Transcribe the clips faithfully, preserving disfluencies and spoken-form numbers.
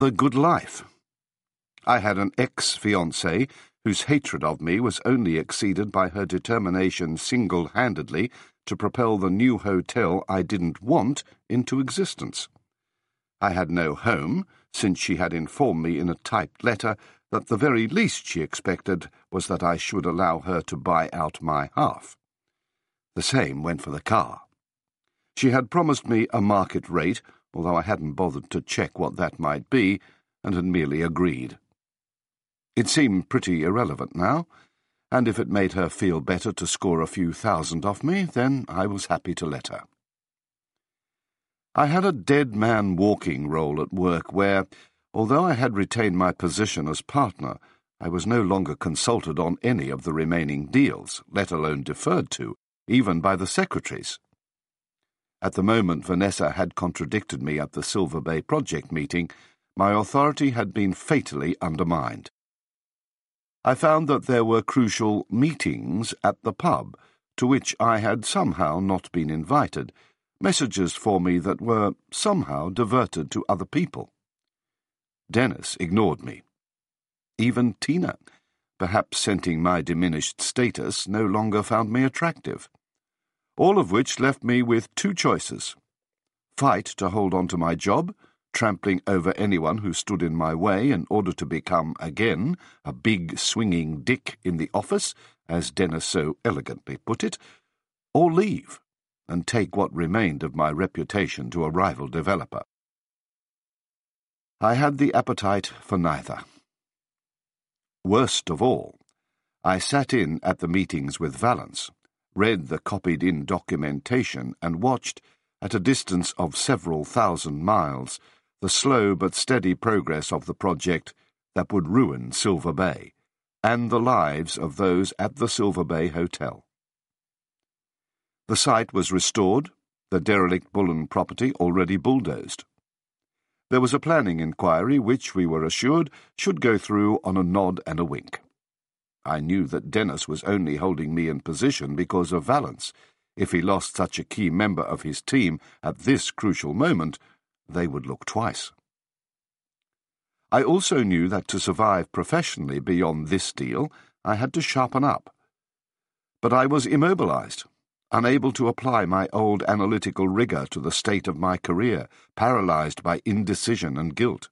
The good life. I had an ex-fiancée whose hatred of me was only exceeded by her determination single-handedly to propel the new hotel I didn't want into existence. I had no home, since she had informed me in a typed letter that the very least she expected was that I should allow her to buy out my half. The same went for the car. She had promised me a market rate, although I hadn't bothered to check what that might be, and had merely agreed. It seemed pretty irrelevant now, and if it made her feel better to score a few thousand off me, then I was happy to let her. I had a dead-man walking role at work where, although I had retained my position as partner, I was no longer consulted on any of the remaining deals, let alone deferred to, even by the secretaries. At the moment Vanessa had contradicted me at the Silver Bay project meeting, my authority had been fatally undermined. I found that there were crucial meetings at the pub, to which I had somehow not been invited, messages for me that were somehow diverted to other people. Dennis ignored me. Even Tina, perhaps scenting my diminished status, no longer found me attractive. All of which left me with two choices: fight to hold on to my job, trampling over anyone who stood in my way in order to become, again, a big swinging dick in the office, as Dennis so elegantly put it, or leave, and take what remained of my reputation to a rival developer. I had the appetite for neither. Worst of all, I sat in at the meetings with Valence, read the copied-in documentation, and watched, at a distance of several thousand miles, the slow but steady progress of the project that would ruin Silver Bay, and the lives of those at the Silver Bay Hotel. The site was restored, the derelict Bullen property already bulldozed. There was a planning inquiry which, we were assured, should go through on a nod and a wink. I knew that Dennis was only holding me in position because of Valence. If he lost such a key member of his team at this crucial moment, they would look twice. I also knew that to survive professionally beyond this deal, I had to sharpen up. But I was immobilized, unable to apply my old analytical rigor to the state of my career, paralyzed by indecision and guilt.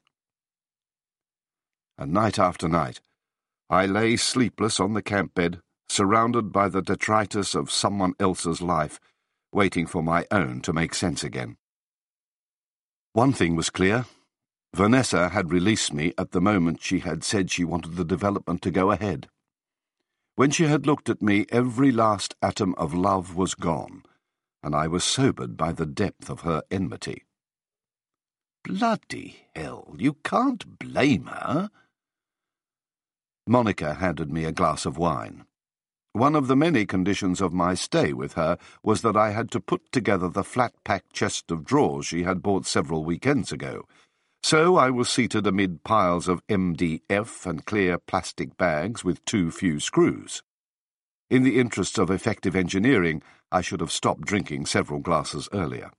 And night after night, I lay sleepless on the camp bed, surrounded by the detritus of someone else's life, waiting for my own to make sense again. One thing was clear. Vanessa had released me at the moment she had said she wanted the development to go ahead. When she had looked at me, every last atom of love was gone, and I was sobered by the depth of her enmity. Bloody hell, you can't blame her. Monica handed me a glass of wine. One of the many conditions of my stay with her was that I had to put together the flat-packed chest of drawers she had bought several weekends ago, so I was seated amid piles of M D F and clear plastic bags with too few screws. In the interests of effective engineering, I should have stopped drinking several glasses earlier.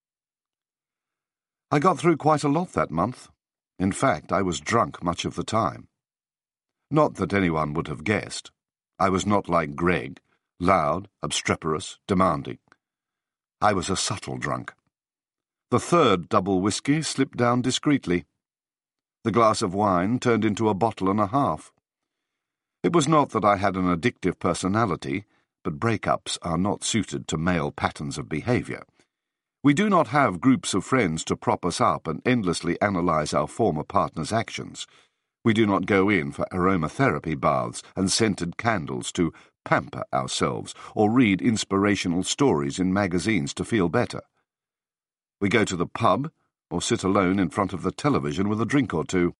I got through quite a lot that month. In fact, I was drunk much of the time. Not that anyone would have guessed. I was not like Greg, loud, obstreperous, demanding. I was a subtle drunk. The third double whiskey slipped down discreetly. The glass of wine turned into a bottle and a half. It was not that I had an addictive personality, but breakups are not suited to male patterns of behaviour. We do not have groups of friends to prop us up and endlessly analyse our former partner's actions. We do not go in for aromatherapy baths and scented candles to pamper ourselves, or read inspirational stories in magazines to feel better. We go to the pub, or sit alone in front of the television with a drink or two.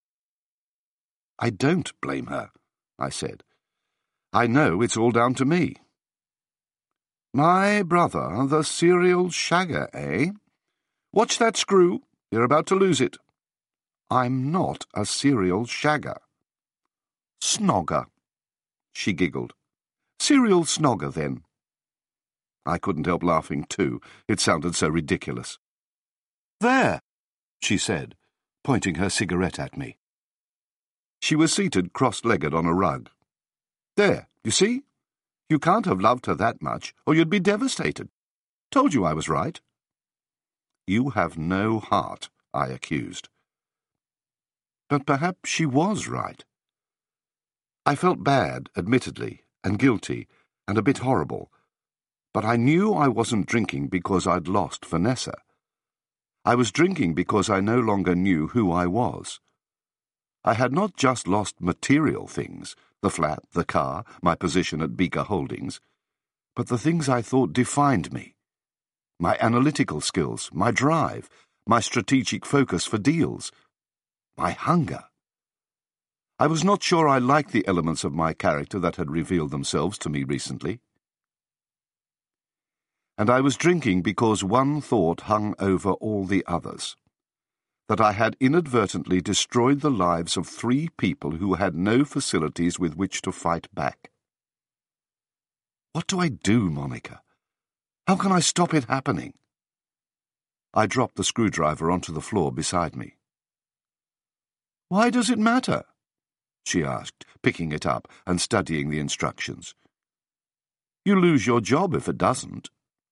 I don't blame her, I said. I know it's all down to me. My brother, the serial shagger, eh? Watch that screw, you're about to lose it. I'm not a serial shagger. Snogger, she giggled. Serial snogger, then. I couldn't help laughing too. It sounded so ridiculous. There, she said, pointing her cigarette at me. She was seated cross-legged on a rug. There, you see? You can't have loved her that much, or you'd be devastated. Told you I was right. You have no heart, I accused. But perhaps she was right. I felt bad, admittedly, and guilty, and a bit horrible, but I knew I wasn't drinking because I'd lost Vanessa. I was drinking because I no longer knew who I was. I had not just lost material things, the flat, the car, my position at Beaker Holdings, but the things I thought defined me. My analytical skills, my drive, my strategic focus for deals, my hunger. I was not sure I liked the elements of my character that had revealed themselves to me recently. And I was drinking because one thought hung over all the others, that I had inadvertently destroyed the lives of three people who had no facilities with which to fight back. What do I do, Monica? How can I stop it happening? I dropped the screwdriver onto the floor beside me. Why does it matter? She asked, picking it up and studying the instructions. You lose your job if it doesn't.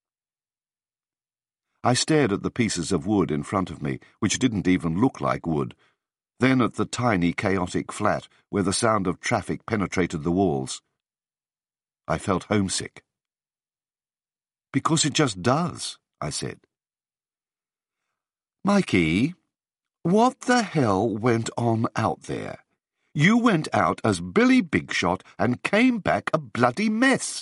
I stared at the pieces of wood in front of me, which didn't even look like wood, then at the tiny, chaotic flat where the sound of traffic penetrated the walls. I felt homesick. Because it just does, I said. Mikey, what the hell went on out there? You went out as Billy Bigshot and came back a bloody mess.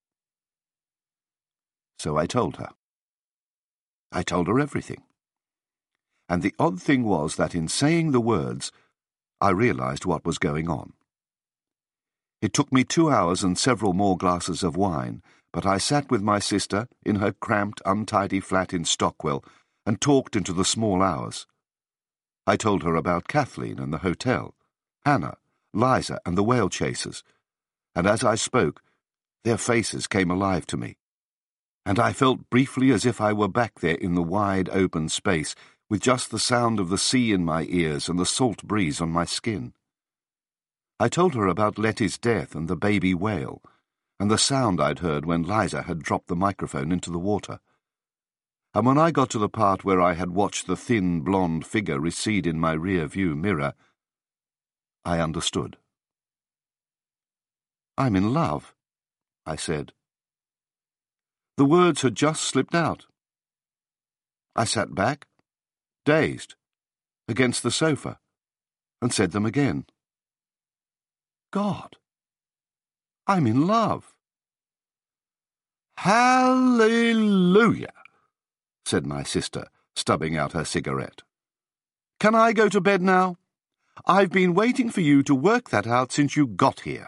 So I told her. I told her everything. And the odd thing was that in saying the words, I realized what was going on. It took me two hours and several more glasses of wine, but I sat with my sister in her cramped, untidy flat in Stockwell and talked into the small hours. I told her about Kathleen and the hotel, Hannah, Liza and the whale chasers, and as I spoke, their faces came alive to me, and I felt briefly as if I were back there in the wide open space, with just the sound of the sea in my ears and the salt breeze on my skin. I told her about Letty's death and the baby whale, and the sound I'd heard when Liza had dropped the microphone into the water. And when I got to the part where I had watched the thin, blonde figure recede in my rear-view mirror, I understood. I'm in love, I said. The words had just slipped out. I sat back, dazed, against the sofa, and said them again. God, I'm in love. Hallelujah, said my sister, stubbing out her cigarette. Can I go to bed now? I've been waiting for you to work that out since you got here.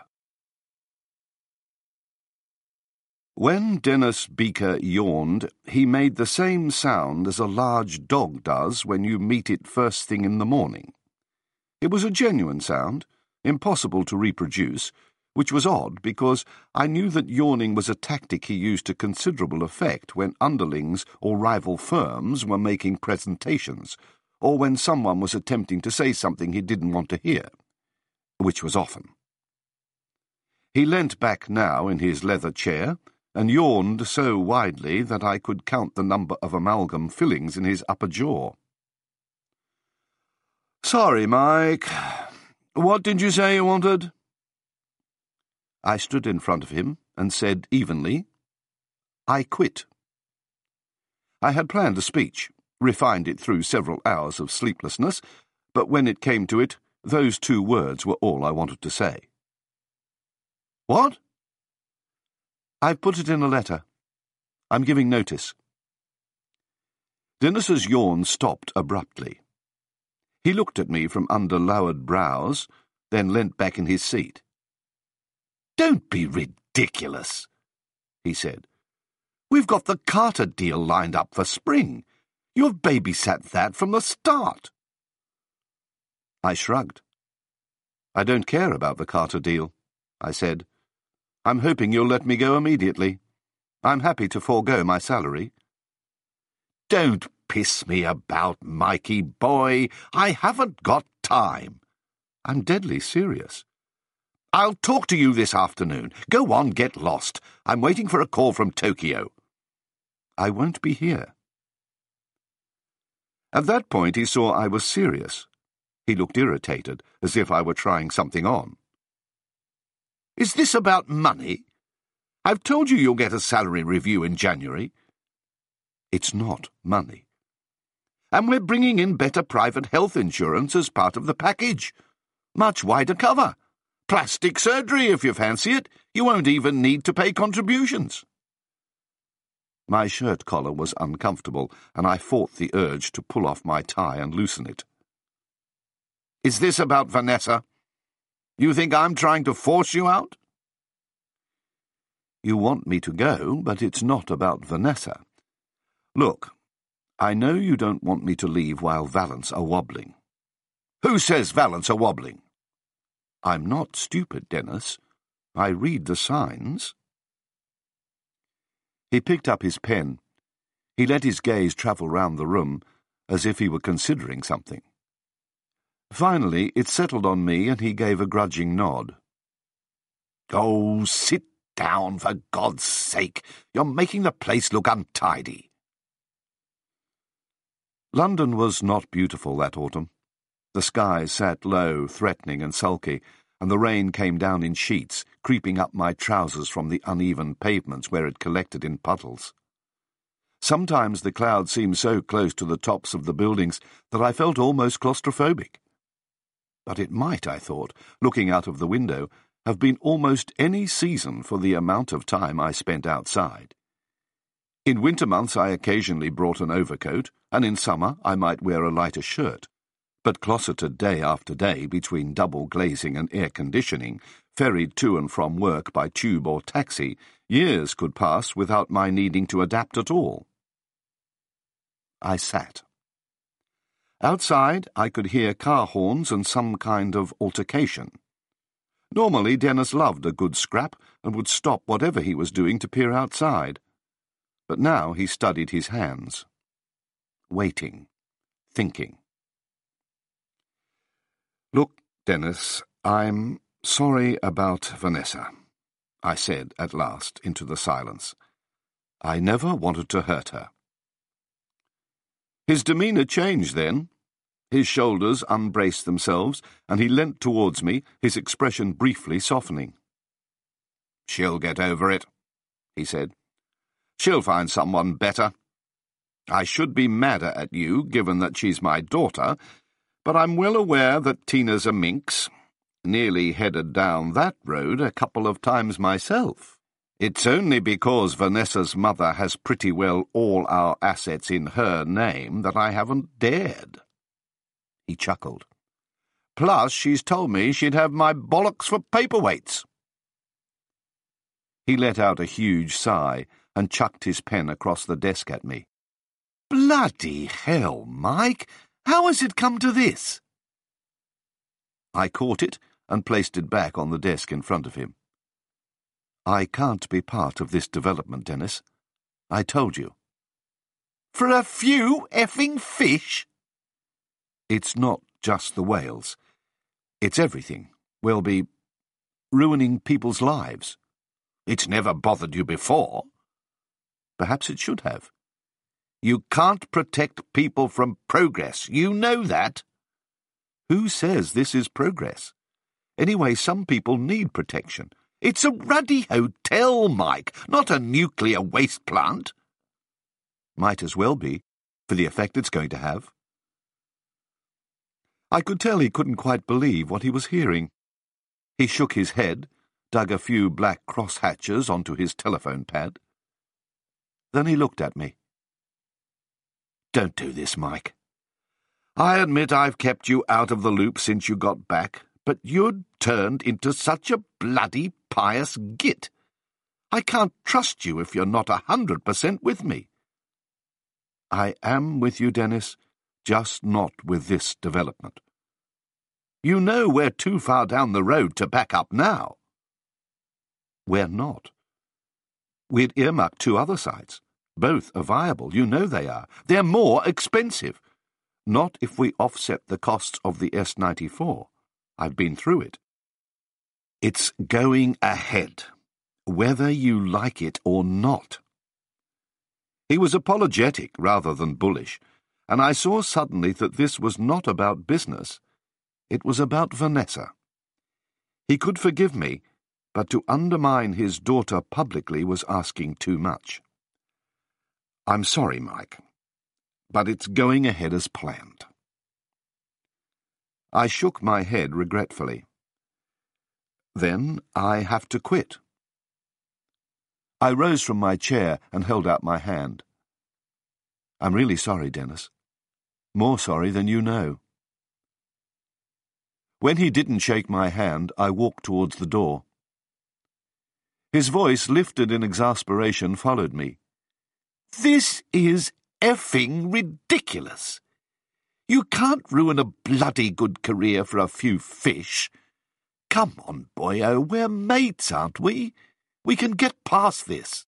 When Dennis Beaker yawned, he made the same sound as a large dog does when you meet it first thing in the morning. It was a genuine sound, impossible to reproduce, which was odd because I knew that yawning was a tactic he used to considerable effect when underlings or rival firms were making presentations, or when someone was attempting to say something he didn't want to hear, which was often. He leant back now in his leather chair, and yawned so widely that I could count the number of amalgam fillings in his upper jaw. Sorry, Mike. What did you say you wanted? I stood in front of him and said evenly, I quit. I had planned a speech, refined it through several hours of sleeplessness, but when it came to it, those two words were all I wanted to say. What? I've put it in a letter. I'm giving notice. Dennis's yawn stopped abruptly. He looked at me from under lowered brows, then leant back in his seat. Don't be ridiculous, he said. We've got the Carter deal lined up for spring. You've babysat that from the start. I shrugged. I don't care about the Carter deal, I said. I'm hoping you'll let me go immediately. I'm happy to forego my salary. Don't piss me about, Mikey boy. I haven't got time. I'm deadly serious. I'll talk to you this afternoon. Go on, get lost. I'm waiting for a call from Tokyo. I won't be here. At that point he saw I was serious. He looked irritated, as if I were trying something on. Is this about money? I've told you you'll get a salary review in January. It's not money. And we're bringing in better private health insurance as part of the package. Much wider cover. Plastic surgery, if you fancy it. You won't even need to pay contributions. My shirt collar was uncomfortable, and I fought the urge to pull off my tie and loosen it. Is this about Vanessa? You think I'm trying to force you out? You want me to go, but it's not about Vanessa. Look, I know you don't want me to leave while Valence are wobbling. Who says Valence are wobbling? I'm not stupid, Dennis. I read the signs. He picked up his pen. He let his gaze travel round the room, as if he were considering something. Finally, it settled on me, and he gave a grudging nod. Oh, sit down, for God's sake. You're making the place look untidy. London was not beautiful that autumn. The sky sat low, threatening and sulky, and the rain came down in sheets, creeping up my trousers from the uneven pavements where it collected in puddles. Sometimes the clouds seemed so close to the tops of the buildings that I felt almost claustrophobic. But it might, I thought, looking out of the window, have been almost any season for the amount of time I spent outside. In winter months I occasionally brought an overcoat, and in summer I might wear a lighter shirt. But closeted day after day between double glazing and air conditioning, ferried to and from work by tube or taxi, years could pass without my needing to adapt at all. I sat. Outside I could hear car horns and some kind of altercation. Normally Dennis loved a good scrap and would stop whatever he was doing to peer outside. But now he studied his hands. Waiting. Thinking. Look, Dennis, I'm sorry about Vanessa, I said at last into the silence. I never wanted to hurt her. His demeanour changed then. His shoulders unbraced themselves, and he leant towards me, his expression briefly softening. She'll get over it, he said. She'll find someone better. I should be madder at you, given that she's my daughter, but I'm well aware that Tina's a minx. Nearly headed down that road a couple of times myself. It's only because Vanessa's mother has pretty well all our assets in her name that I haven't dared. He chuckled. Plus, she's told me she'd have my bollocks for paperweights. He let out a huge sigh and chucked his pen across the desk at me. Bloody hell, Mike! How has it come to this? I caught it and placed it back on the desk in front of him. I can't be part of this development, Dennis. I told you. For a few effing fish? It's not just the whales. It's everything. We'll be ruining people's lives. It's never bothered you before. Perhaps it should have. You can't protect people from progress. You know that. Who says this is progress? Anyway, some people need protection. It's a ruddy hotel, Mike, not a nuclear waste plant. Might as well be, for the effect it's going to have. I could tell he couldn't quite believe what he was hearing. He shook his head, dug a few black crosshatches onto his telephone pad. Then he looked at me. Don't do this, Mike. I admit I've kept you out of the loop since you got back, but you'd turned into such a bloody pious git. I can't trust you if you're not a hundred percent with me. I am with you, Dennis, just not with this development. You know we're too far down the road to back up now. We're not. We'd earmarked two other sites. Both are viable, you know they are. They're more expensive. Not if we offset the costs of the S ninety-four. I've been through it. It's going ahead, whether you like it or not. He was apologetic rather than bullish, and I saw suddenly that this was not about business. It was about Vanessa. He could forgive me, but to undermine his daughter publicly was asking too much. I'm sorry, Mike, but it's going ahead as planned. I shook my head regretfully. Then I have to quit. I rose from my chair and held out my hand. I'm really sorry, Dennis. More sorry than you know. When he didn't shake my hand, I walked towards the door. His voice, lifted in exasperation, followed me. This is effing ridiculous. You can't ruin a bloody good career for a few fish. Come on, boyo, we're mates, aren't we? We can get past this.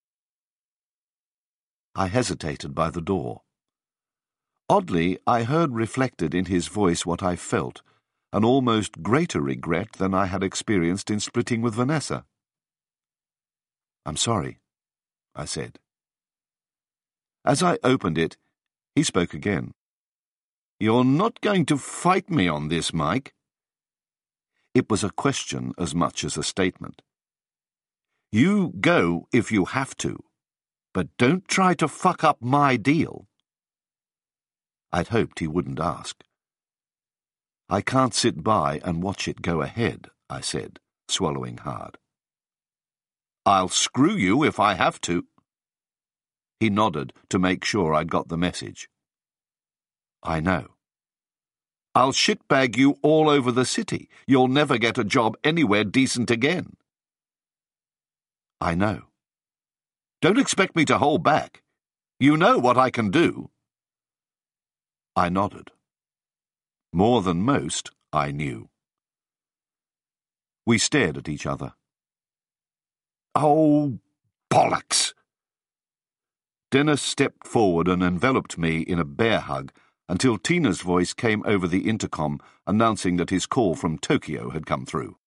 I hesitated by the door. Oddly, I heard reflected in his voice what I felt, an almost greater regret than I had experienced in splitting with Vanessa. I'm sorry, I said. As I opened it, he spoke again. You're not going to fight me on this, Mike? It was a question as much as a statement. You go if you have to, but don't try to fuck up my deal. I'd hoped he wouldn't ask. I can't sit by and watch it go ahead, I said, swallowing hard. I'll screw you if I have to. He nodded to make sure I'd got the message. I know. I'll shitbag you all over the city. You'll never get a job anywhere decent again. I know. Don't expect me to hold back. You know what I can do. I nodded. More than most, I knew. We stared at each other. Oh, bollocks! Dennis stepped forward and enveloped me in a bear hug until Tina's voice came over the intercom announcing that his call from Tokyo had come through.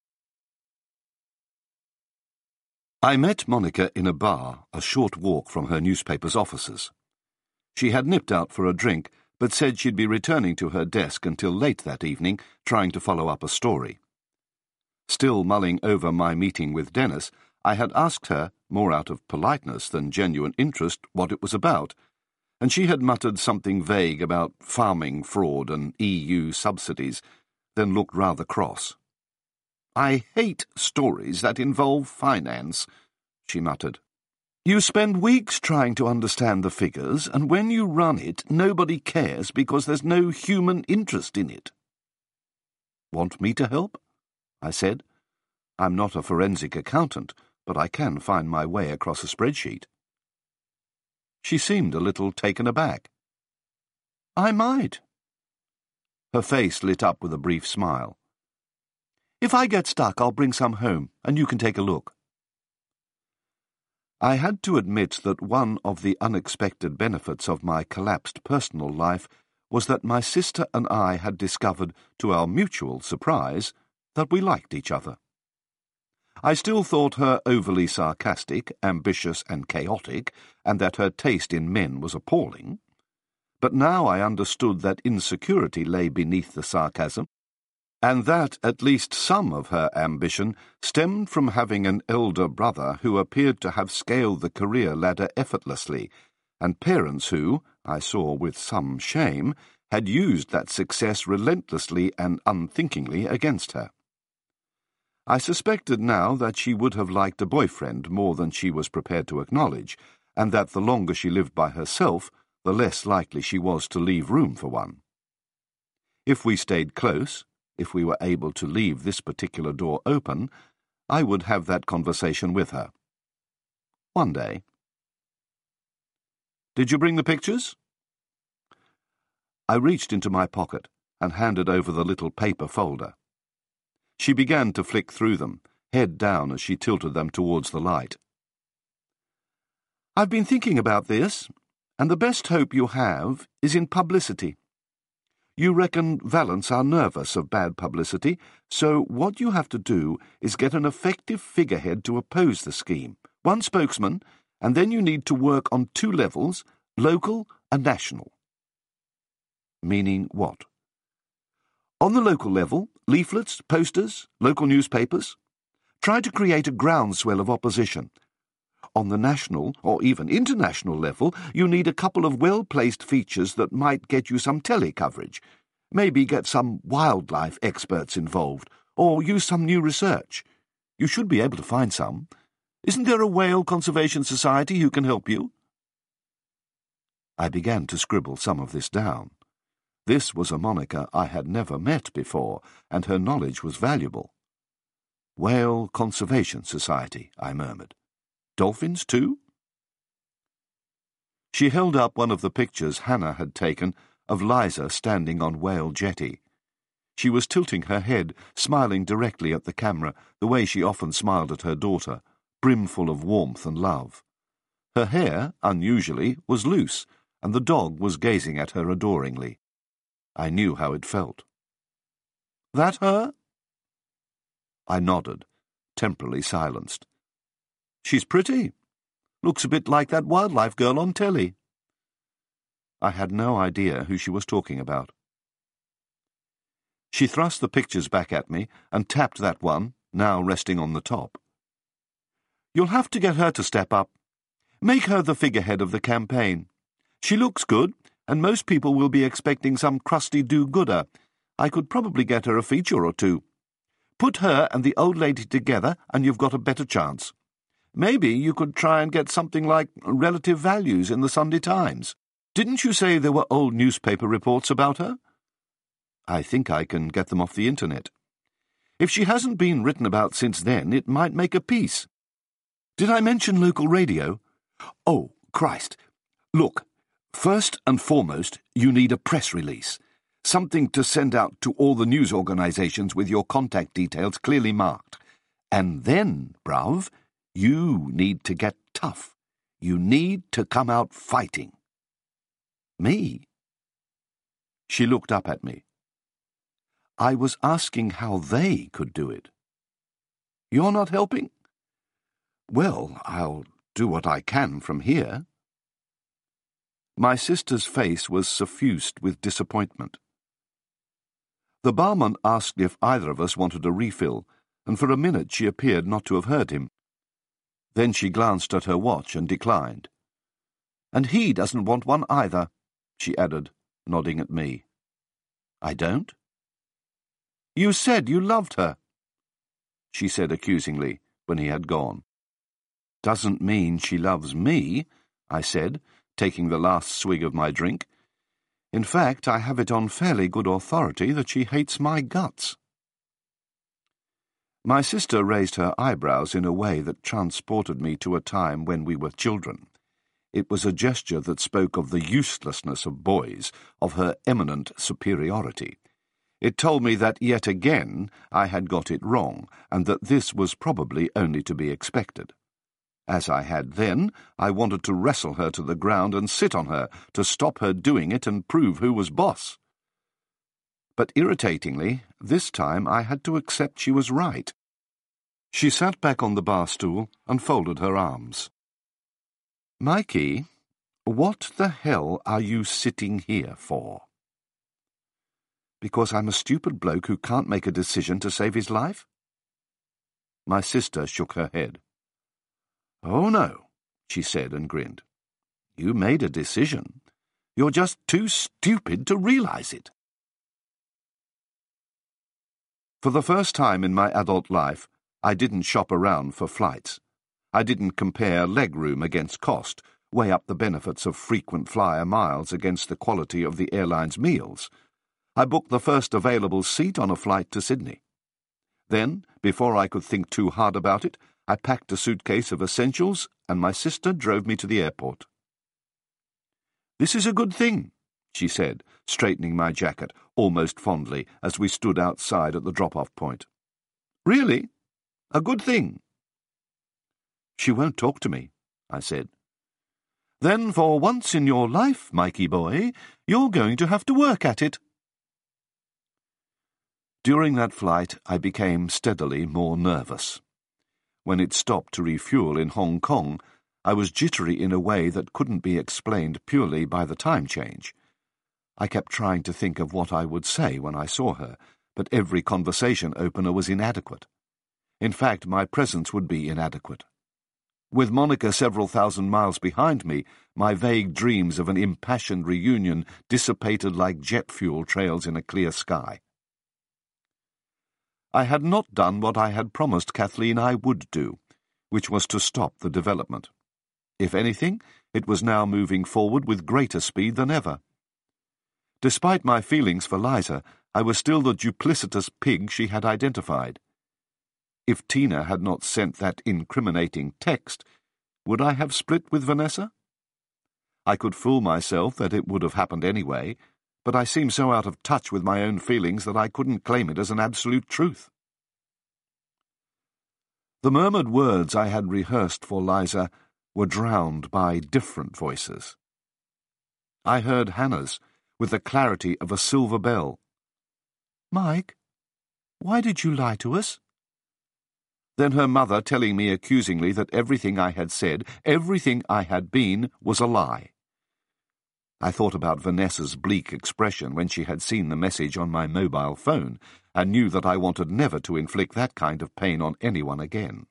I met Monica in a bar, a short walk from her newspaper's offices. She had nipped out for a drink, but said she'd be returning to her desk until late that evening, trying to follow up a story. Still mulling over my meeting with Dennis, I had asked her, more out of politeness than genuine interest, what it was about, and she had muttered something vague about farming fraud and E U subsidies, then looked rather cross. I hate stories that involve finance, she muttered. You spend weeks trying to understand the figures, and when you run it, nobody cares because there's no human interest in it. Want me to help? I said. I'm not a forensic accountant, but I can find my way across a spreadsheet. She seemed a little taken aback. I might. Her face lit up with a brief smile. If I get stuck, I'll bring some home, and you can take a look. I had to admit that one of the unexpected benefits of my collapsed personal life was that my sister and I had discovered, to our mutual surprise, that we liked each other. I still thought her overly sarcastic, ambitious and chaotic, and that her taste in men was appalling. But now I understood that insecurity lay beneath the sarcasm, and that at least some of her ambition stemmed from having an elder brother who appeared to have scaled the career ladder effortlessly, and parents who, I saw with some shame, had used that success relentlessly and unthinkingly against her. I suspected now that she would have liked a boyfriend more than she was prepared to acknowledge, and that the longer she lived by herself, the less likely she was to leave room for one. If we stayed close, if we were able to leave this particular door open, I would have that conversation with her. One day. Did you bring the pictures? I reached into my pocket and handed over the little paper folder. She began to flick through them, head down as she tilted them towards the light. I've been thinking about this, and the best hope you have is in publicity. You reckon Vallance are nervous of bad publicity, so what you have to do is get an effective figurehead to oppose the scheme, one spokesman, and then you need to work on two levels, local and national. Meaning what? On the local level, leaflets, posters, local newspapers. Try to create a groundswell of opposition. On the national, or even international level, you need a couple of well-placed features that might get you some telly coverage. Maybe get some wildlife experts involved, or use some new research. You should be able to find some. Isn't there a whale conservation society who can help you? I began to scribble some of this down. This was a moniker I had never met before, and her knowledge was valuable. Whale Conservation Society, I murmured. Dolphins, too? She held up one of the pictures Hannah had taken of Liza standing on Whale Jetty. She was tilting her head, smiling directly at the camera, the way she often smiled at her daughter, brimful of warmth and love. Her hair, unusually, was loose, and the dog was gazing at her adoringly. I knew how it felt. That her? I nodded, temporarily silenced. She's pretty. Looks a bit like that wildlife girl on telly. I had no idea who she was talking about. She thrust the pictures back at me and tapped that one, now resting on the top. You'll have to get her to step up. Make her the figurehead of the campaign. She looks good, and most people will be expecting some crusty do-gooder. I could probably get her a feature or two. Put her and the old lady together, and you've got a better chance. Maybe you could try and get something like relative values in the Sunday Times. Didn't you say there were old newspaper reports about her? I think I can get them off the internet. If she hasn't been written about since then, it might make a piece. Did I mention local radio? Oh, Christ. Look, first and foremost, you need a press release. Something to send out to all the news organisations with your contact details clearly marked. And then, bruv, you need to get tough. You need to come out fighting. Me? She looked up at me. I was asking how they could do it. You're not helping? Well, I'll do what I can from here. My sister's face was suffused with disappointment. The barman asked if either of us wanted a refill, and for a minute she appeared not to have heard him. Then she glanced at her watch and declined. And he doesn't want one either, she added, nodding at me. I don't? You said you loved her, she said accusingly when he had gone. Doesn't mean she loves me, I said, taking the last swig of my drink. In fact, I have it on fairly good authority that she hates my guts. My sister raised her eyebrows in a way that transported me to a time when we were children. It was a gesture that spoke of the uselessness of boys, of her eminent superiority. It told me that yet again I had got it wrong, and that this was probably only to be expected. As I had then, I wanted to wrestle her to the ground and sit on her, to stop her doing it and prove who was boss. But irritatingly, this time I had to accept she was right. She sat back on the bar stool and folded her arms. Mikey, what the hell are you sitting here for? Because I'm a stupid bloke who can't make a decision to save his life? My sister shook her head. Oh, no, she said and grinned. You made a decision. You're just too stupid to realize it. For the first time in my adult life, I didn't shop around for flights. I didn't compare legroom against cost, weigh up the benefits of frequent flyer miles against the quality of the airline's meals. I booked the first available seat on a flight to Sydney. Then, before I could think too hard about it, I packed a suitcase of essentials, and my sister drove me to the airport. This is a good thing, she said, straightening my jacket, almost fondly, as we stood outside at the drop-off point. Really? A good thing? She won't talk to me, I said. Then for once in your life, Mikey boy, you're going to have to work at it. During that flight, I became steadily more nervous. When it stopped to refuel in Hong Kong, I was jittery in a way that couldn't be explained purely by the time change. I kept trying to think of what I would say when I saw her, but every conversation opener was inadequate. In fact, my presence would be inadequate. With Monica several thousand miles behind me, my vague dreams of an impassioned reunion dissipated like jet fuel trails in a clear sky. I had not done what I had promised Kathleen I would do, which was to stop the development. If anything, it was now moving forward with greater speed than ever. Despite my feelings for Liza, I was still the duplicitous pig she had identified. If Tina had not sent that incriminating text, would I have split with Vanessa? I could fool myself that it would have happened anyway, but I seemed so out of touch with my own feelings that I couldn't claim it as an absolute truth. The murmured words I had rehearsed for Liza were drowned by different voices. I heard Hannah's, with the clarity of a silver bell. "Mike, why did you lie to us?" Then her mother telling me accusingly that everything I had said, everything I had been, was a lie. I thought about Vanessa's bleak expression when she had seen the message on my mobile phone, and knew that I wanted never to inflict that kind of pain on anyone again.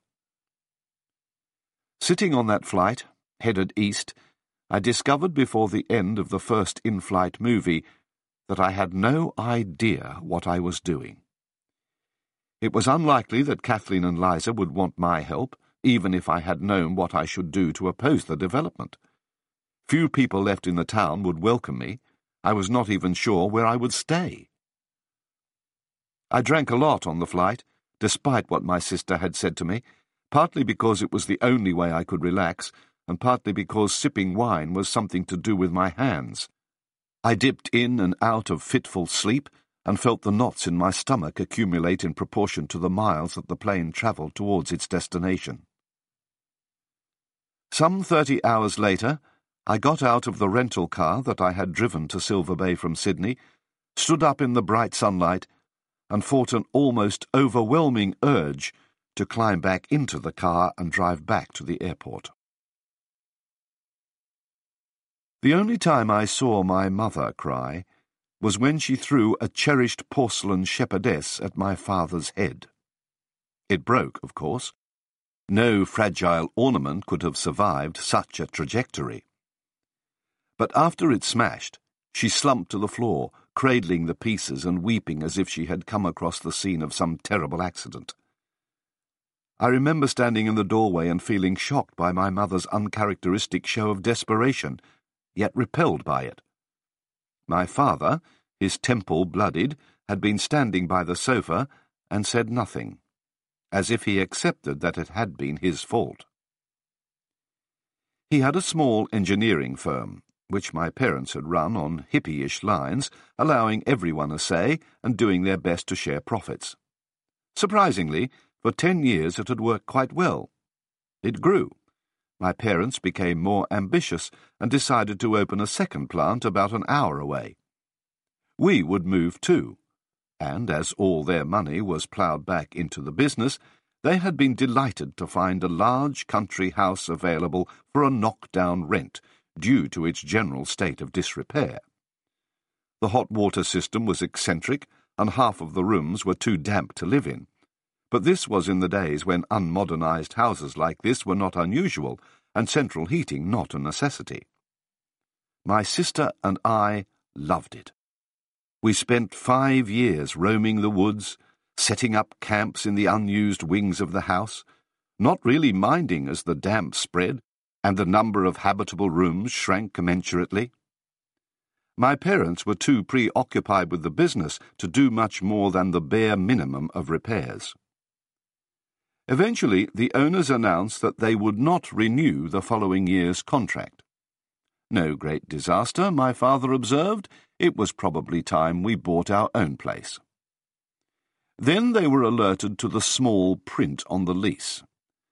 Sitting on that flight, headed east, I discovered before the end of the first in-flight movie that I had no idea what I was doing. It was unlikely that Kathleen and Liza would want my help, even if I had known what I should do to oppose the development. Few people left in the town would welcome me. I was not even sure where I would stay. I drank a lot on the flight, despite what my sister had said to me, partly because it was the only way I could relax, and partly because sipping wine was something to do with my hands. I dipped in and out of fitful sleep, and felt the knots in my stomach accumulate in proportion to the miles that the plane travelled towards its destination. Some thirty hours later, I got out of the rental car that I had driven to Silver Bay from Sydney, stood up in the bright sunlight, and fought an almost overwhelming urge to climb back into the car and drive back to the airport. The only time I saw my mother cry was when she threw a cherished porcelain shepherdess at my father's head. It broke, of course. No fragile ornament could have survived such a trajectory. But after it smashed, she slumped to the floor, cradling the pieces and weeping as if she had come across the scene of some terrible accident. I remember standing in the doorway and feeling shocked by my mother's uncharacteristic show of desperation, yet repelled by it. My father, his temple blooded, had been standing by the sofa and said nothing, as if he accepted that it had been his fault. He had a small engineering firm, which my parents had run on hippie-ish lines, allowing everyone a say and doing their best to share profits. Surprisingly, for ten years it had worked quite well. It grew. My parents became more ambitious and decided to open a second plant about an hour away. We would move too, and as all their money was ploughed back into the business, they had been delighted to find a large country house available for a knock-down rent, due to its general state of disrepair. The hot water system was eccentric, and half of the rooms were too damp to live in. But this was in the days when unmodernized houses like this were not unusual, and central heating not a necessity. My sister and I loved it. We spent five years roaming the woods, setting up camps in the unused wings of the house, not really minding as the damp spread, and the number of habitable rooms shrank commensurately. My parents were too preoccupied with the business to do much more than the bare minimum of repairs. Eventually, the owners announced that they would not renew the following year's contract. No great disaster, my father observed. It was probably time we bought our own place. Then they were alerted to the small print on the lease.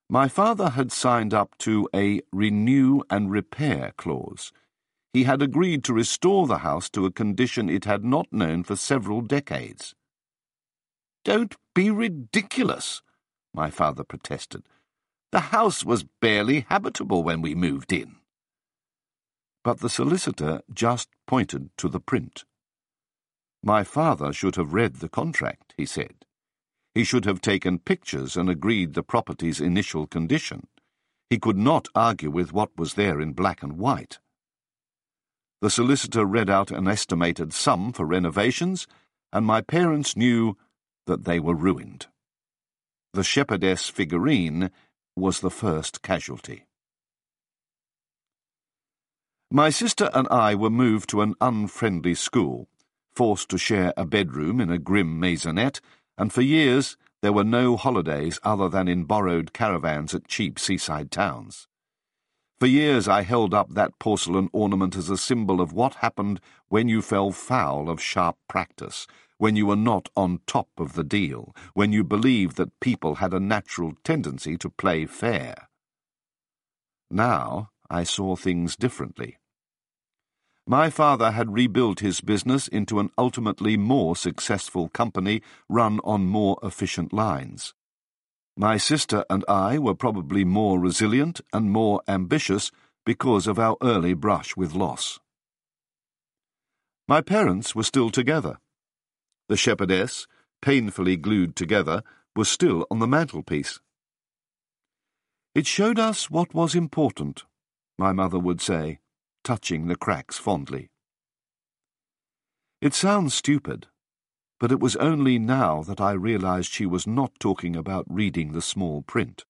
My father had signed up to a renew and repair clause. He had agreed to restore the house to a condition it had not known for several decades. "Don't be ridiculous," my father protested. "The house was barely habitable when we moved in." But the solicitor just pointed to the print. My father should have read the contract, he said. He should have taken pictures and agreed the property's initial condition. He could not argue with what was there in black and white. The solicitor read out an estimated sum for renovations, and my parents knew that they were ruined. The shepherdess figurine was the first casualty. My sister and I were moved to an unfriendly school, forced to share a bedroom in a grim maisonette, and for years there were no holidays other than in borrowed caravans at cheap seaside towns. For years I held up that porcelain ornament as a symbol of what happened when you fell foul of sharp practice, when you were not on top of the deal, when you believed that people had a natural tendency to play fair. Now I saw things differently. My father had rebuilt his business into an ultimately more successful company run on more efficient lines. My sister and I were probably more resilient and more ambitious because of our early brush with loss. My parents were still together. The shepherdess, painfully glued together, was still on the mantelpiece. "It showed us what was important," my mother would say, touching the cracks fondly. It sounds stupid, but it was only now that I realized she was not talking about reading the small print.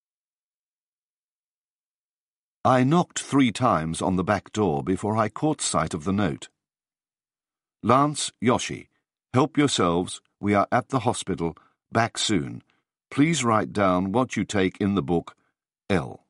I knocked three times on the back door before I caught sight of the note. "Lance, Yoshi, help yourselves. We are at the hospital. Back soon. Please write down what you take in the book. L."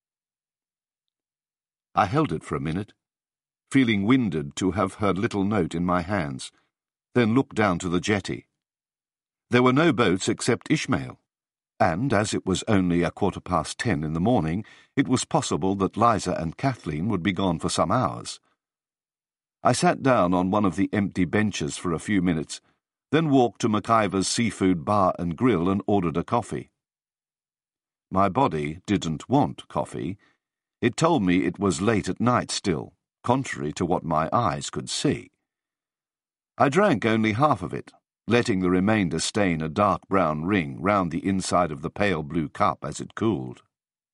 I held it for a minute, feeling winded to have her little note in my hands, then looked down to the jetty. There were no boats except Ishmael, and as it was only a quarter past ten in the morning, it was possible that Liza and Kathleen would be gone for some hours. I sat down on one of the empty benches for a few minutes, then walked to McIver's seafood bar and grill and ordered a coffee. My body didn't want coffee. It told me it was late at night still, contrary to what my eyes could see. I drank only half of it, letting the remainder stain a dark brown ring round the inside of the pale blue cup as it cooled.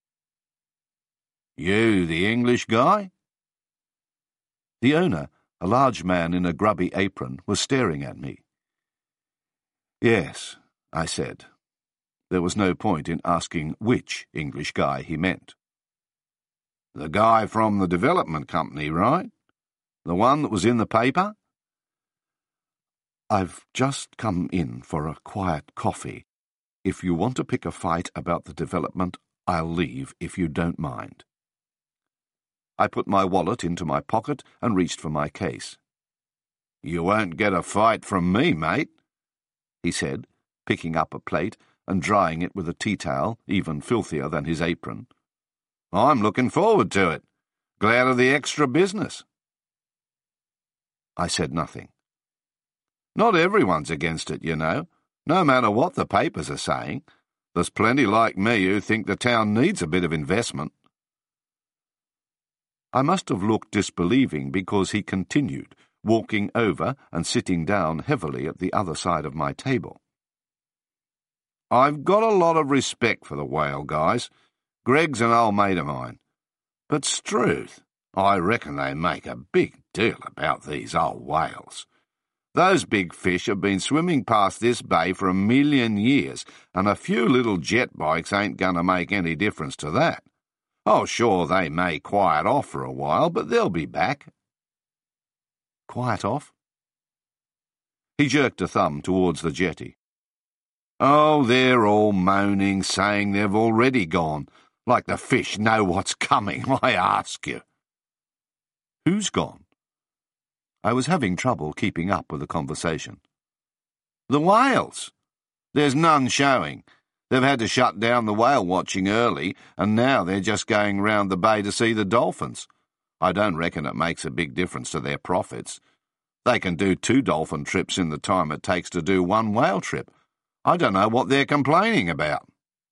"You the English guy?" The owner, a large man in a grubby apron, was staring at me. "Yes," I said. There was no point in asking which English guy he meant. "The guy from the development company, right? The one that was in the paper?" "I've just come in for a quiet coffee. If you want to pick a fight about the development, I'll leave if you don't mind." I put my wallet into my pocket and reached for my case. "You won't get a fight from me, mate," he said, picking up a plate and drying it with a tea towel, even filthier than his apron. "I'm looking forward to it. Glad of the extra business." I said nothing. "Not everyone's against it, you know, no matter what the papers are saying. There's plenty like me who think the town needs a bit of investment." I must have looked disbelieving because he continued, walking over and sitting down heavily at the other side of my table. "I've got a lot of respect for the whale guys. Greg's an old mate of mine. But, Struth, I reckon they make a big deal about these old whales. Those big fish have been swimming past this bay for a million years, and a few little jet bikes ain't going to make any difference to that. Oh, sure, they may quiet off for a while, but they'll be back." "Quiet off?" He jerked a thumb towards the jetty. "Oh, they're all moaning, saying they've already gone. Like the fish know what's coming, I ask you." "Who's gone?" I was having trouble keeping up with the conversation. "The whales. There's none showing. They've had to shut down the whale watching early, and now they're just going round the bay to see the dolphins. I don't reckon it makes a big difference to their profits. They can do two dolphin trips in the time it takes to do one whale trip. I don't know what they're complaining about."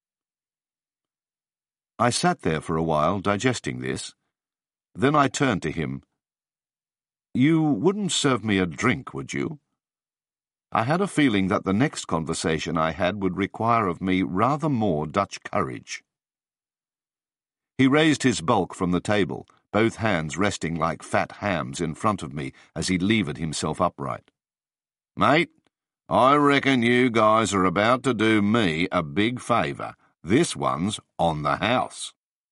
I sat there for a while, digesting this. Then I turned to him. "You wouldn't serve me a drink, would you?" I had a feeling that the next conversation I had would require of me rather more Dutch courage. He raised his bulk from the table, both hands resting like fat hams in front of me as he levered himself upright. "Mate, I reckon you guys are about to do me a big favour. This one's on the house."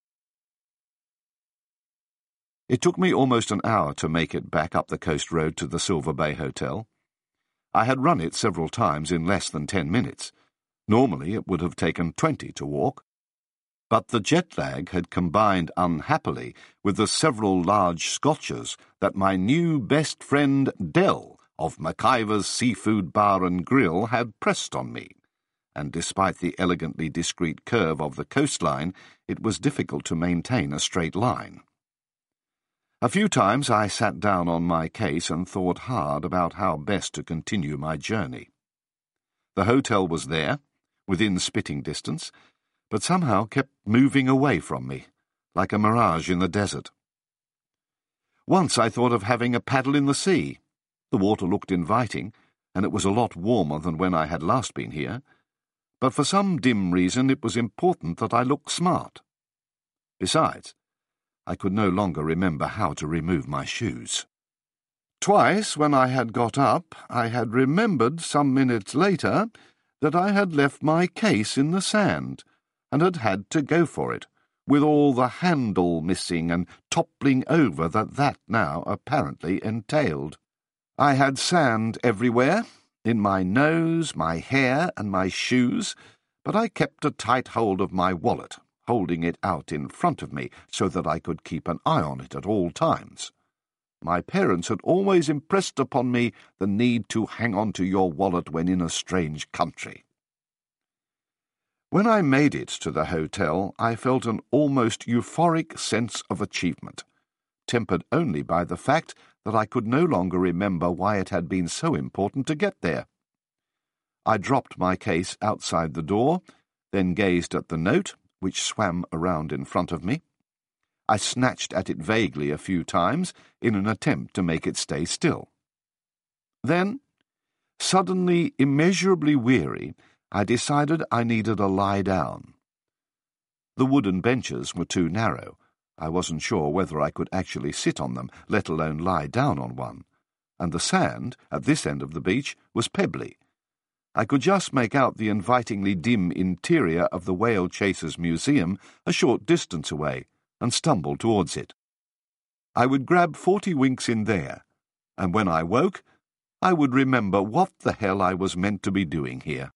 It took me almost an hour to make it back up the coast road to the Silver Bay Hotel. I had run it several times in less than ten minutes. Normally it would have taken twenty to walk. But the jet lag had combined unhappily with the several large scotches that my new best friend Dell of McIver's Seafood Bar and Grill had pressed on me, and despite the elegantly discreet curve of the coastline, it was difficult to maintain a straight line. A few times I sat down on my case and thought hard about how best to continue my journey. The hotel was there, within spitting distance, but somehow kept moving away from me, like a mirage in the desert. Once I thought of having a paddle in the sea. The water looked inviting, and it was a lot warmer than when I had last been here, but for some dim reason it was important that I look smart. Besides, I could no longer remember how to remove my shoes. Twice, when I had got up, I had remembered some minutes later that I had left my case in the sand, and had had to go for it, with all the handle missing and toppling over that that now apparently entailed. I had sand everywhere, in my nose, my hair, and my shoes, but I kept a tight hold of my wallet, holding it out in front of me so that I could keep an eye on it at all times. My parents had always impressed upon me the need to hang on to your wallet when in a strange country. When I made it to the hotel, I felt an almost euphoric sense of achievement, tempered only by the fact that I could no longer remember why it had been so important to get there. I dropped my case outside the door, then gazed at the note, which swam around in front of me. I snatched at it vaguely a few times in an attempt to make it stay still. Then, suddenly immeasurably weary, I decided I needed a lie down. The wooden benches were too narrow. I wasn't sure whether I could actually sit on them, let alone lie down on one, and the sand, at this end of the beach, was pebbly. I could just make out the invitingly dim interior of the Whale Chasers Museum a short distance away, and stumbled towards it. I would grab forty winks in there, and when I woke, I would remember what the hell I was meant to be doing here.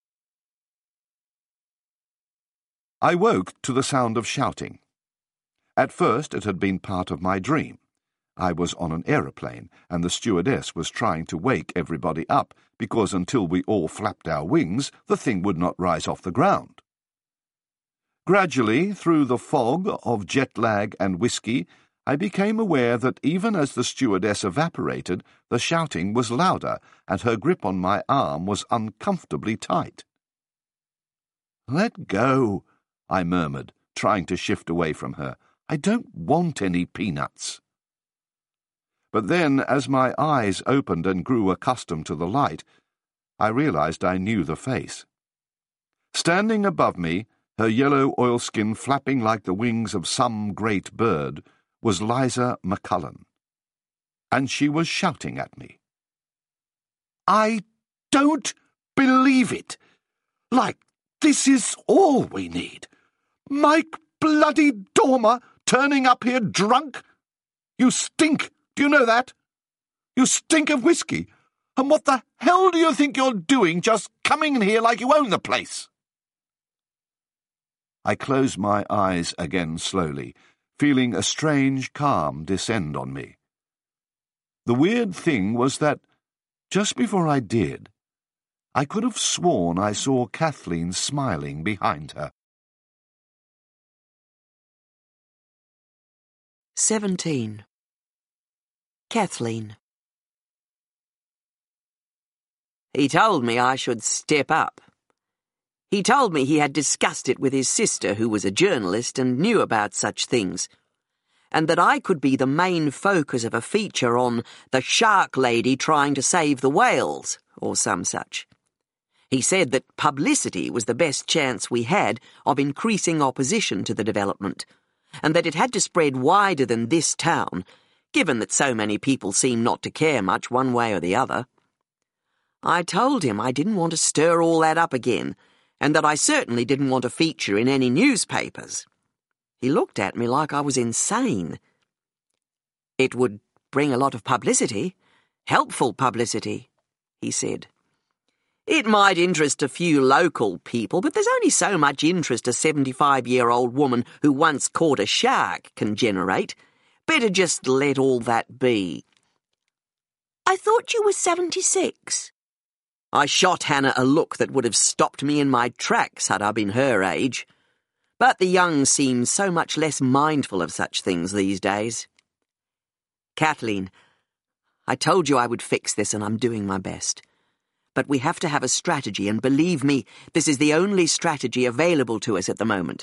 I woke to the sound of shouting. At first it had been part of my dream. I was on an aeroplane, and the stewardess was trying to wake everybody up, because until we all flapped our wings, the thing would not rise off the ground. Gradually, through the fog of jet lag and whiskey, I became aware that even as the stewardess evaporated, the shouting was louder, and her grip on my arm was uncomfortably tight. "Let go," I murmured, trying to shift away from her. "I don't want any peanuts." But then, as my eyes opened and grew accustomed to the light, I realized I knew the face. Standing above me, her yellow oilskin flapping like the wings of some great bird, was Liza McCullen. And she was shouting at me. "I don't believe it! Like, this is all we need! Mike bloody Dormer turning up here drunk! You stink! Do you know that? You stink of whiskey. And what the hell do you think you're doing just coming in here like you own the place?" I closed my eyes again slowly, feeling a strange calm descend on me. The weird thing was that, just before I did, I could have sworn I saw Kathleen smiling behind her. Seventeen. Kathleen. He told me I should step up. He told me he had discussed it with his sister, who was a journalist and knew about such things, and that I could be the main focus of a feature on the shark lady trying to save the whales, or some such. He said that publicity was the best chance we had of increasing opposition to the development, and that it had to spread wider than this town, given that so many people seem not to care much one way or the other. I told him I didn't want to stir all that up again, and that I certainly didn't want to feature in any newspapers. He looked at me like I was insane. It would bring a lot of publicity, helpful publicity, he said. It might interest a few local people, but there's only so much interest a seventy-five-year-old woman who once caught a shark can generate. Better just let all that be. I thought you were seventy-six. I shot Hannah a look that would have stopped me in my tracks had I been her age. But the young seem so much less mindful of such things these days. Kathleen, I told you I would fix this, and I'm doing my best. But we have to have a strategy, and believe me, this is the only strategy available to us at the moment.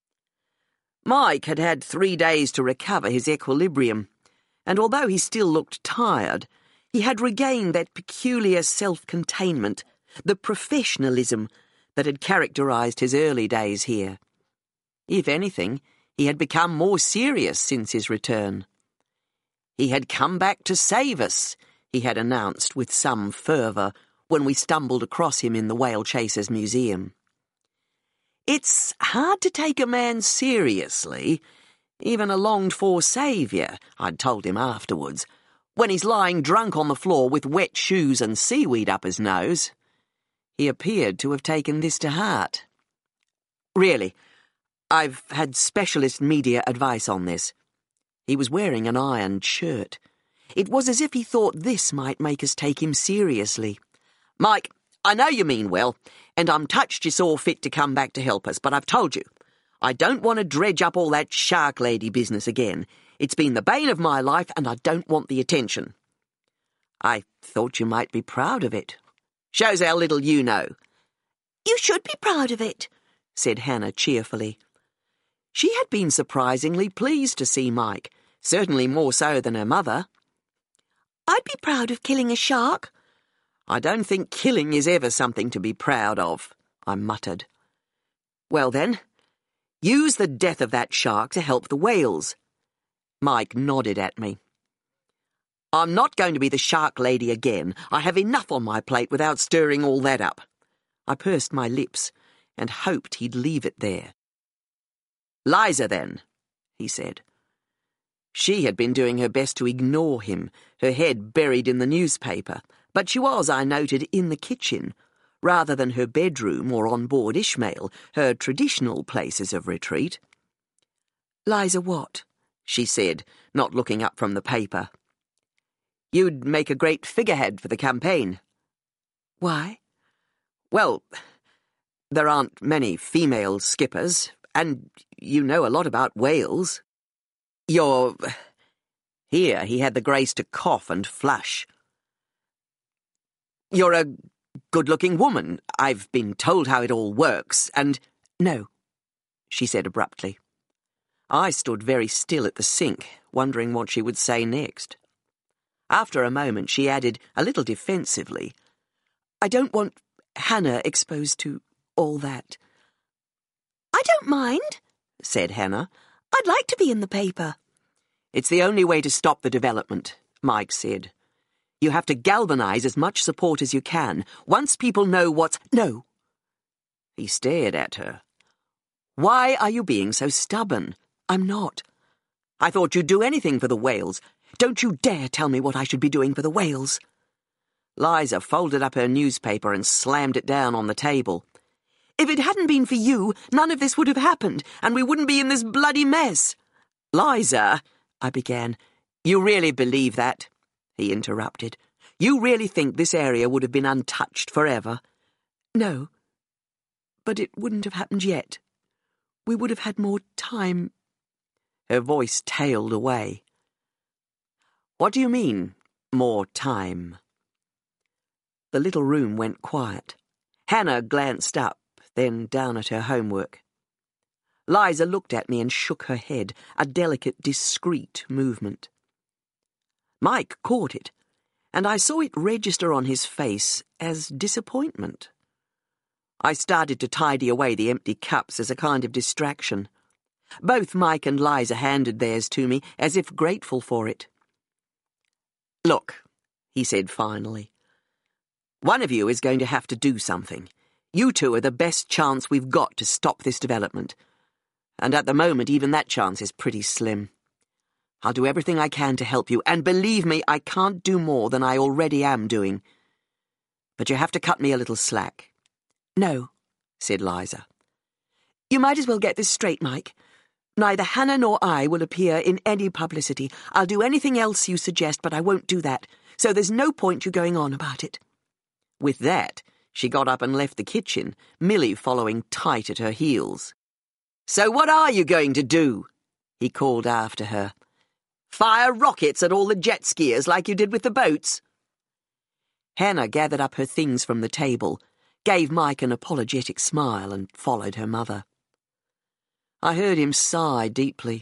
Mike had had three days to recover his equilibrium, and although he still looked tired, he had regained that peculiar self-containment, the professionalism that had characterized his early days here. If anything, he had become more serious since his return. He had come back to save us, he had announced with some fervour when we stumbled across him in the Whale Chasers Museum. It's hard to take a man seriously, even a longed-for saviour, I'd told him afterwards, when he's lying drunk on the floor with wet shoes and seaweed up his nose. He appeared to have taken this to heart. Really, I've had specialist media advice on this. He was wearing an ironed shirt. It was as if he thought this might make us take him seriously. Mike, I know you mean well, and I'm touched you saw fit to come back to help us, but I've told you, I don't want to dredge up all that shark lady business again. It's been the bane of my life, and I don't want the attention. I thought you might be proud of it. Shows how little you know. You should be proud of it, said Hannah cheerfully. She had been surprisingly pleased to see Mike, certainly more so than her mother. I'd be proud of killing a shark. I don't think killing is ever something to be proud of, I muttered. Well then, use the death of that shark to help the whales. Mike nodded at me. I'm not going to be the shark lady again. I have enough on my plate without stirring all that up. I pursed my lips and hoped he'd leave it there. Liza, then, he said. She had been doing her best to ignore him, her head buried in the newspaper, but she was, I noted, in the kitchen, rather than her bedroom or on board Ishmael, her traditional places of retreat. Liza what? She said, not looking up from the paper. You'd make a great figurehead for the campaign. Why? Well, there aren't many female skippers, and you know a lot about whales. You're... Here he had the grace to cough and flush. You're a good-looking woman. I've been told how it all works, and... No, she said abruptly. I stood very still at the sink, wondering what she would say next. After a moment, she added, a little defensively, I don't want Hannah exposed to all that. I don't mind, said Hannah. I'd like to be in the paper. It's the only way to stop the development, Mike said. You have to galvanize as much support as you can. Once people know what's... No. He stared at her. Why are you being so stubborn? I'm not. I thought you'd do anything for the whales. Don't you dare tell me what I should be doing for the whales. Liza folded up her newspaper and slammed it down on the table. If it hadn't been for you, none of this would have happened, and we wouldn't be in this bloody mess. Liza, I began. You really believe that? He interrupted. You really think this area would have been untouched forever? No. But it wouldn't have happened yet. We would have had more time. Her voice tailed away. What do you mean, more time? The little room went quiet. Hannah glanced up, then down at her homework. Liza looked at me and shook her head, a delicate, discreet movement. Mike caught it, and I saw it register on his face as disappointment. I started to tidy away the empty cups as a kind of distraction. Both Mike and Liza handed theirs to me as if grateful for it. "Look," he said finally. "One of you is going to have to do something. You two are the best chance we've got to stop this development. And at the moment, even that chance is pretty slim. I'll do everything I can to help you, and believe me, I can't do more than I already am doing. But you have to cut me a little slack." "No," said Liza. "You might as well get this straight, Mike. Neither Hannah nor I will appear in any publicity. I'll do anything else you suggest, but I won't do that, so there's no point you going on about it." With that, she got up and left the kitchen, Millie following tight at her heels. "So what are you going to do?" he called after her. "Fire rockets at all the jet skiers like you did with the boats?" Hannah gathered up her things from the table, gave Mike an apologetic smile, and followed her mother. I heard him sigh deeply.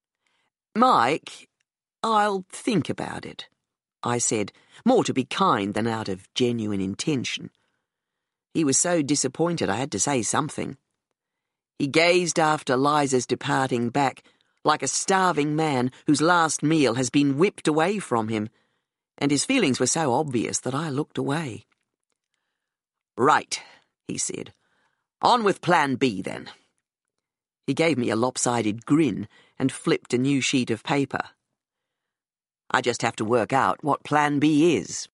"Mike, I'll think about it," I said, more to be kind than out of genuine intention. He was so disappointed I had to say something. He gazed after Liza's departing back, like a starving man whose last meal has been whipped away from him, and his feelings were so obvious that I looked away. "Right," he said. "On with Plan B, then." He gave me a lopsided grin and flipped a new sheet of paper. "I just have to work out what Plan B is."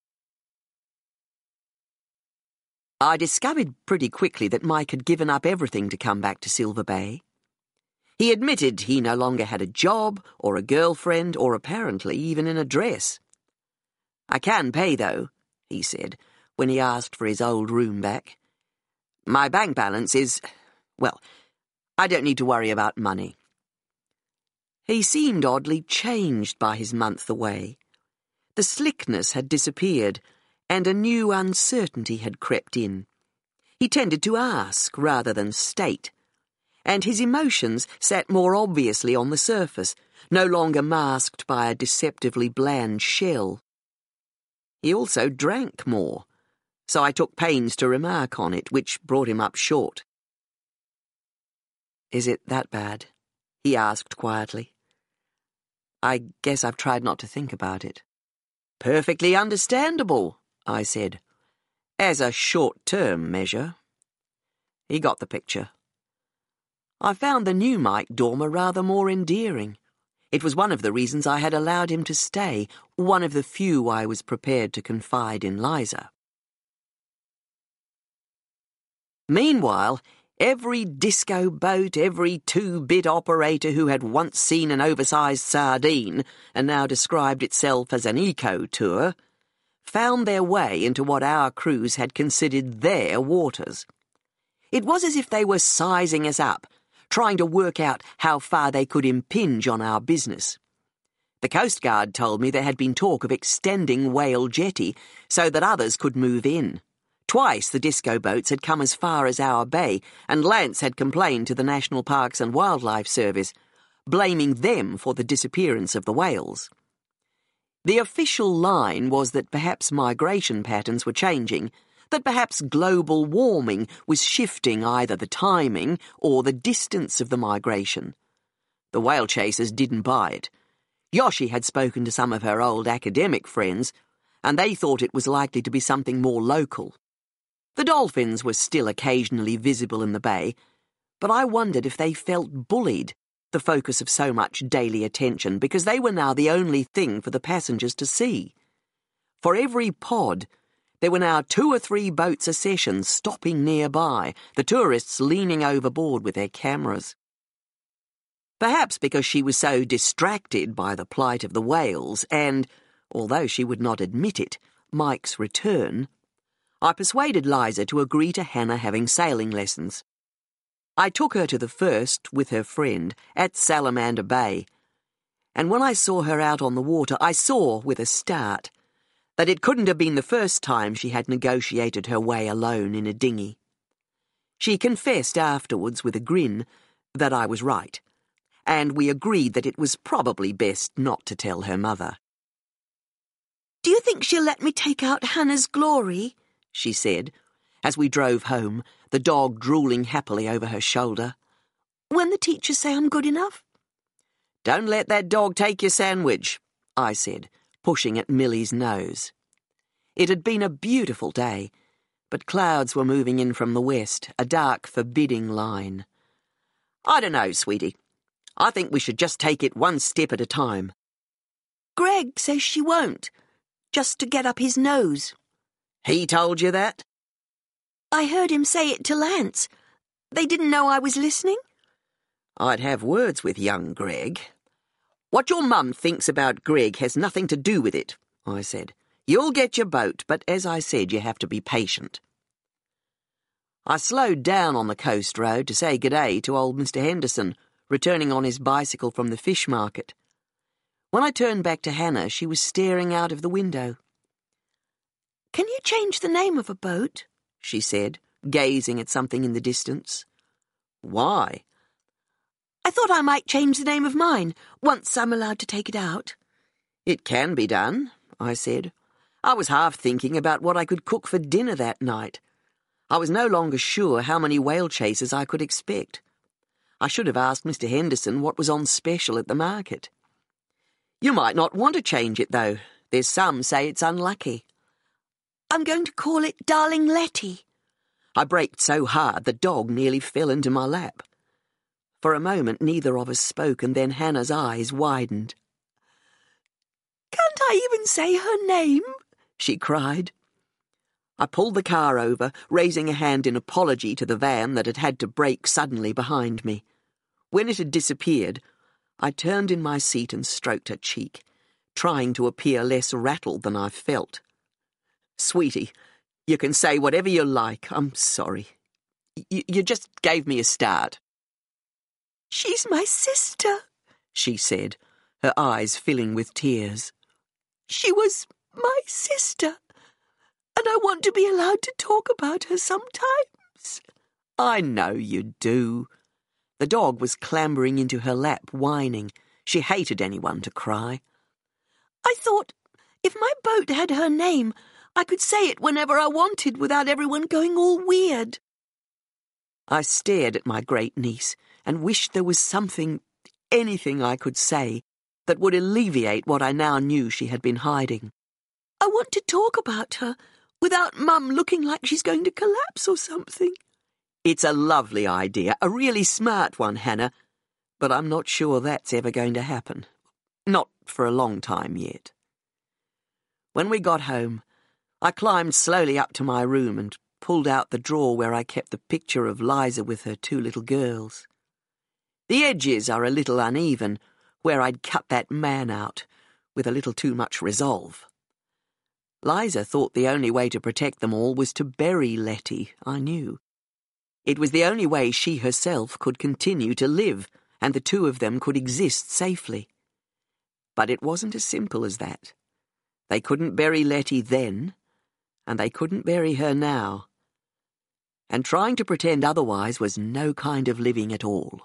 I discovered pretty quickly that Mike had given up everything to come back to Silver Bay. He admitted he no longer had a job or a girlfriend or apparently even an address. "I can pay, though," he said, when he asked for his old room back. "My bank balance is, well, I don't need to worry about money." He seemed oddly changed by his month away. The slickness had disappeared, and a new uncertainty had crept in. He tended to ask rather than state, and his emotions sat more obviously on the surface, no longer masked by a deceptively bland shell. He also drank more, so I took pains to remark on it, which brought him up short. "Is it that bad?" he asked quietly. "I guess I've tried not to think about it." "Perfectly understandable," I said, "as a short-term measure." He got the picture. I found the new Mike Dormer rather more endearing. It was one of the reasons I had allowed him to stay, one of the few I was prepared to confide in Liza. Meanwhile, every disco boat, every two-bit operator who had once seen an oversized sardine and now described itself as an eco-tour, found their way into what our crews had considered their waters. It was as if they were sizing us up, trying to work out how far they could impinge on our business. The Coast Guard told me there had been talk of extending Whale Jetty so that others could move in. Twice the disco boats had come as far as our bay, and Lance had complained to the National Parks and Wildlife Service, blaming them for the disappearance of the whales. The official line was that perhaps migration patterns were changing, that perhaps global warming was shifting either the timing or the distance of the migration. The whale chasers didn't buy it. Yoshi had spoken to some of her old academic friends, and they thought it was likely to be something more local. The dolphins were still occasionally visible in the bay, but I wondered if they felt bullied, the focus of so much daily attention, because they were now the only thing for the passengers to see. For every pod, there were now two or three boats a session stopping nearby, the tourists leaning overboard with their cameras. Perhaps because she was so distracted by the plight of the whales and, although she would not admit it, Mike's return, I persuaded Liza to agree to Hannah having sailing lessons. I took her to the first with her friend at Salamander Bay, and when I saw her out on the water, I saw, with a start, that it couldn't have been the first time she had negotiated her way alone in a dinghy. She confessed afterwards with a grin that I was right, and we agreed that it was probably best not to tell her mother. "Do you think she'll let me take out Hannah's glory?" she said, as we drove home, the dog drooling happily over her shoulder. "When the teachers say I'm good enough?" "Don't let that dog take your sandwich," I said, pushing at Millie's nose. It had been a beautiful day, but clouds were moving in from the west, a dark, forbidding line. "I don't know, sweetie. I think we should just take it one step at a time." "Greg says she won't, just to get up his nose." "He told you that?" "I heard him say it to Lance. They didn't know I was listening?" "I'd have words with young Greg." "What your mum thinks about Greg has nothing to do with it," I said. "You'll get your boat, but as I said, you have to be patient." I slowed down on the coast road to say good day to old Mister Henderson, returning on his bicycle from the fish market. When I turned back to Hannah, she was staring out of the window. "Can you change the name of a boat?" she said, gazing at something in the distance. "Why?" "I thought I might change the name of mine, once I'm allowed to take it out." "It can be done," I said. I was half thinking about what I could cook for dinner that night. I was no longer sure how many whale chasers I could expect. I should have asked Mister Henderson what was on special at the market. "You might not want to change it, though. There's some say it's unlucky." "I'm going to call it Darling Letty." I braked so hard the dog nearly fell into my lap. For a moment neither of us spoke, and then Hannah's eyes widened. "Can't I even say her name?" she cried. I pulled the car over, raising a hand in apology to the van that had had to brake suddenly behind me. When it had disappeared, I turned in my seat and stroked her cheek, trying to appear less rattled than I felt. "Sweetie, you can say whatever you like. I'm sorry. Y- you just gave me a start." "She's my sister," she said, her eyes filling with tears. "She was my sister, and I want to be allowed to talk about her sometimes." "I know you do." The dog was clambering into her lap, whining. She hated anyone to cry. "I thought if my boat had her name, I could say it whenever I wanted without everyone going all weird." I stared at my great niece and wished there was something, anything I could say, that would alleviate what I now knew she had been hiding. "I want to talk about her without Mum looking like she's going to collapse or something." "It's a lovely idea, a really smart one, Hannah, but I'm not sure that's ever going to happen. Not for a long time yet." When we got home, I climbed slowly up to my room and pulled out the drawer where I kept the picture of Liza with her two little girls. The edges are a little uneven, where I'd cut that man out, with a little too much resolve. Liza thought the only way to protect them all was to bury Letty, I knew. It was the only way she herself could continue to live, and the two of them could exist safely. But it wasn't as simple as that. They couldn't bury Letty then, and they couldn't bury her now. And trying to pretend otherwise was no kind of living at all.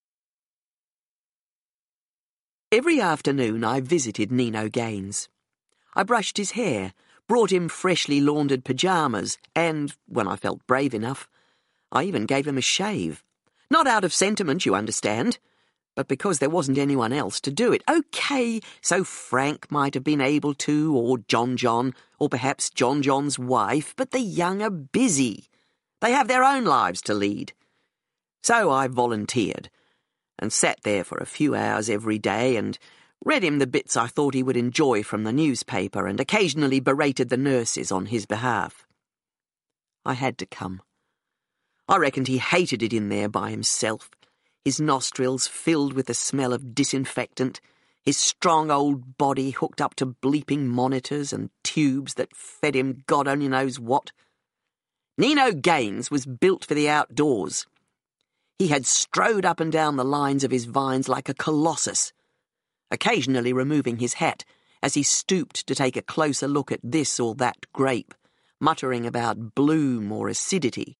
Every afternoon I visited Nino Gaines. I brushed his hair, brought him freshly laundered pyjamas, and, when I felt brave enough, I even gave him a shave. Not out of sentiment, you understand, but because there wasn't anyone else to do it. OK, so Frank might have been able to, or John John, or perhaps John John's wife, but the young are busy. They have their own lives to lead. So I volunteered, and sat there for a few hours every day and read him the bits I thought he would enjoy from the newspaper and occasionally berated the nurses on his behalf. I had to come. I reckoned he hated it in there by himself, his nostrils filled with the smell of disinfectant, his strong old body hooked up to bleeping monitors and tubes that fed him God only knows what. Nino Gaines was built for the outdoors. He had strode up and down the lines of his vines like a colossus, occasionally removing his hat as he stooped to take a closer look at this or that grape, muttering about bloom or acidity.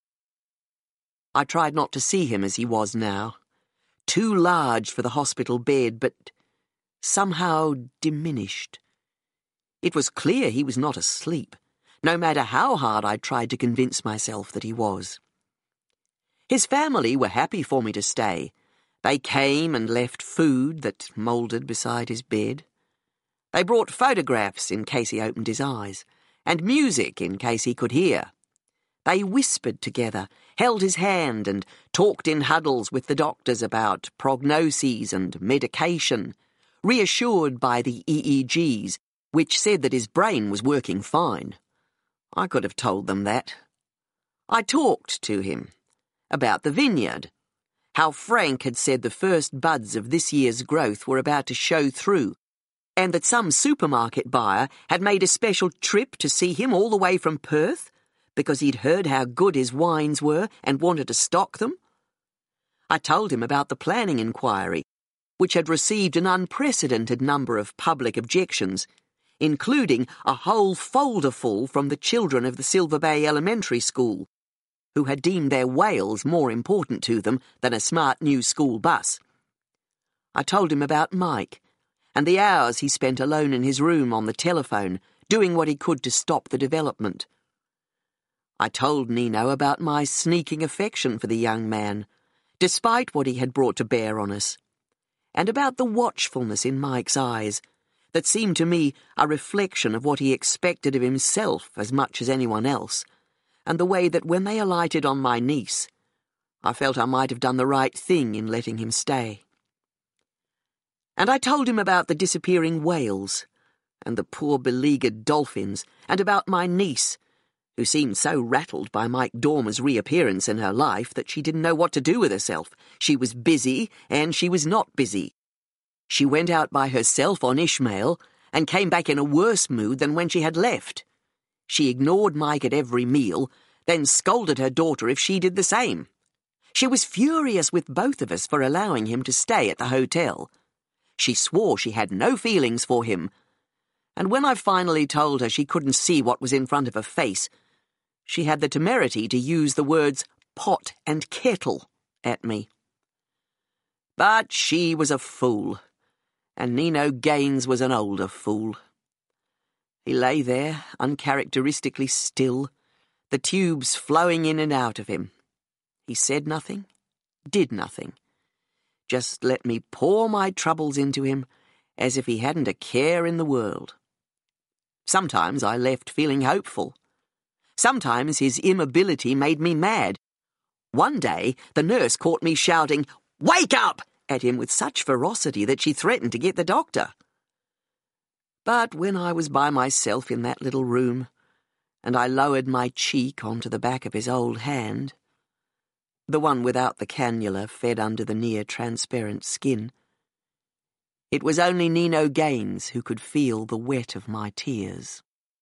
I tried not to see him as he was now, too large for the hospital bed, but somehow diminished. It was clear he was not asleep, no matter how hard I tried to convince myself that he was. His family were happy for me to stay. They came and left food that mouldered beside his bed. They brought photographs in case he opened his eyes, and music in case he could hear. They whispered together, held his hand, and talked in huddles with the doctors about prognoses and medication, reassured by the E E Gs, which said that his brain was working fine. I could have told them that. I talked to him about the vineyard, how Frank had said the first buds of this year's growth were about to show through, and that some supermarket buyer had made a special trip to see him all the way from Perth because he'd heard how good his wines were and wanted to stock them. I told him about the planning inquiry, which had received an unprecedented number of public objections, including a whole folder full from the children of the Silver Bay Elementary School, who had deemed their whales more important to them than a smart new school bus. I told him about Mike, and the hours he spent alone in his room on the telephone, doing what he could to stop the development. I told Nino about my sneaking affection for the young man, despite what he had brought to bear on us, and about the watchfulness in Mike's eyes that seemed to me a reflection of what he expected of himself as much as anyone else, and the way that when they alighted on my niece, I felt I might have done the right thing in letting him stay. And I told him about the disappearing whales, and the poor beleaguered dolphins, and about my niece, who seemed so rattled by Mike Dormer's reappearance in her life that she didn't know what to do with herself. She was busy, and she was not busy. She went out by herself on Ishmael, and came back in a worse mood than when she had left. She ignored Mike at every meal, then scolded her daughter if she did the same. She was furious with both of us for allowing him to stay at the hotel. She swore she had no feelings for him, and when I finally told her she couldn't see what was in front of her face, she had the temerity to use the words pot and kettle at me. But she was a fool, and Nino Gaines was an older fool. He lay there, uncharacteristically still, the tubes flowing in and out of him. He said nothing, did nothing, just let me pour my troubles into him as if he hadn't a care in the world. Sometimes I left feeling hopeful. Sometimes his immobility made me mad. One day, the nurse caught me shouting, "Wake up!" at him with such ferocity that she threatened to get the doctor. But when I was by myself in that little room, and I lowered my cheek onto the back of his old hand, the one without the cannula fed under the near-transparent skin, it was only Nino Gaines who could feel the wet of my tears.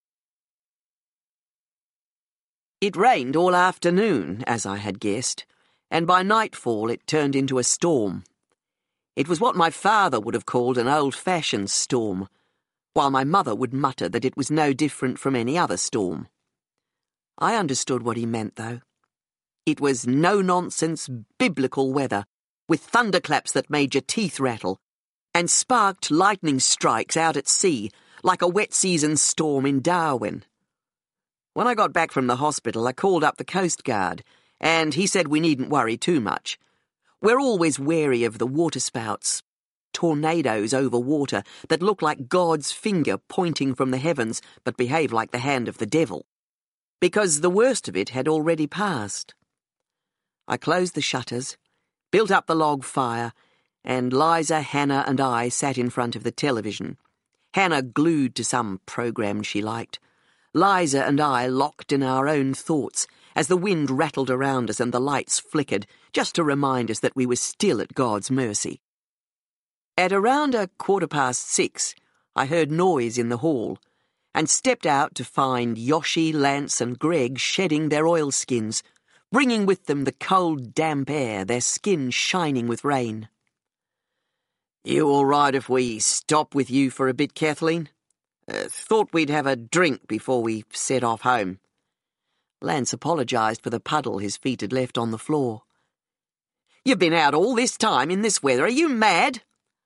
It rained all afternoon, as I had guessed, and by nightfall it turned into a storm. It was what my father would have called an old-fashioned storm, while my mother would mutter that it was no different from any other storm. I understood what he meant, though. It was no-nonsense biblical weather, with thunderclaps that made your teeth rattle, and sparked lightning strikes out at sea, like a wet-season storm in Darwin. When I got back from the hospital, I called up the Coast Guard, and he said we needn't worry too much. We're always wary of the waterspouts, tornadoes over water that look like God's finger pointing from the heavens but behave like the hand of the devil, because the worst of it had already passed. I closed the shutters, built up the log fire, and Liza, Hannah, and I sat in front of the television, Hannah glued to some program she liked, Liza and I locked in our own thoughts as the wind rattled around us and the lights flickered, just to remind us that we were still at God's mercy. At around a quarter past six, I heard noise in the hall and stepped out to find Yoshi, Lance and Greg shedding their oilskins, bringing with them the cold, damp air, their skin shining with rain. "You all right if we stop with you for a bit, Kathleen? Uh, thought we'd have a drink before we set off home." Lance apologised for the puddle his feet had left on the floor. "You've been out all this time in this weather. Are you mad?"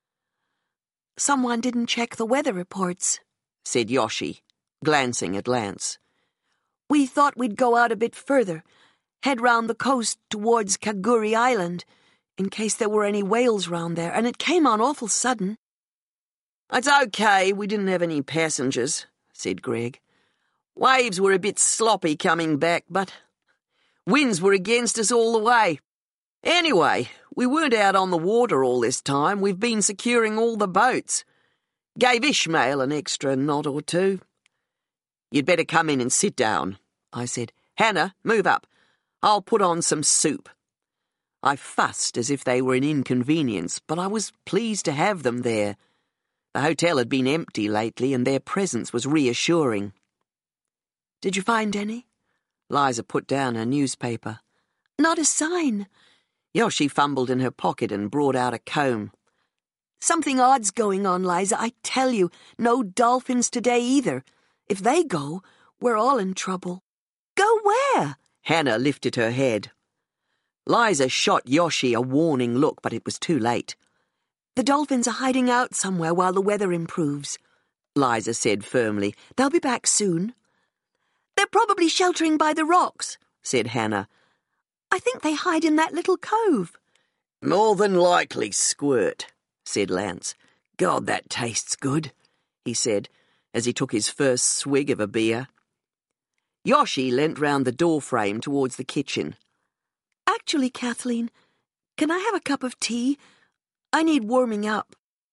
"Someone didn't check the weather reports," said Yoshi, glancing at Lance. "We thought we'd go out a bit further, head round the coast towards Kaguri Island, in case there were any whales round there, and it came on awful sudden." "It's okay, we didn't have any passengers," said Greg. "Waves were a bit sloppy coming back, but winds were against us all the way. Anyway, we weren't out on the water all this time. We've been securing all the boats. Gave Ishmael an extra knot or two." "You'd better come in and sit down," I said. "Hannah, move up. I'll put on some soup." I fussed as if they were an inconvenience, but I was pleased to have them there. The hotel had been empty lately, and their presence was reassuring. "Did you find any?" Liza put down her newspaper. "Not a sign." Yoshi fumbled in her pocket and brought out a comb. "Something odd's going on, Liza, I tell you. No dolphins today either. If they go, we're all in trouble." "Go where?" Hannah lifted her head. Liza shot Yoshi a warning look, but it was too late. "The dolphins are hiding out somewhere while the weather improves," Liza said firmly. "They'll be back soon." "They're probably sheltering by the rocks," said Hannah. "I think they hide in that little cove." "More than likely, Squirt," said Lance. "God, that tastes good," he said, as he took his first swig of a beer. Yoshi leant round the doorframe towards the kitchen. "Actually, Kathleen, can I have a cup of tea? I need warming up."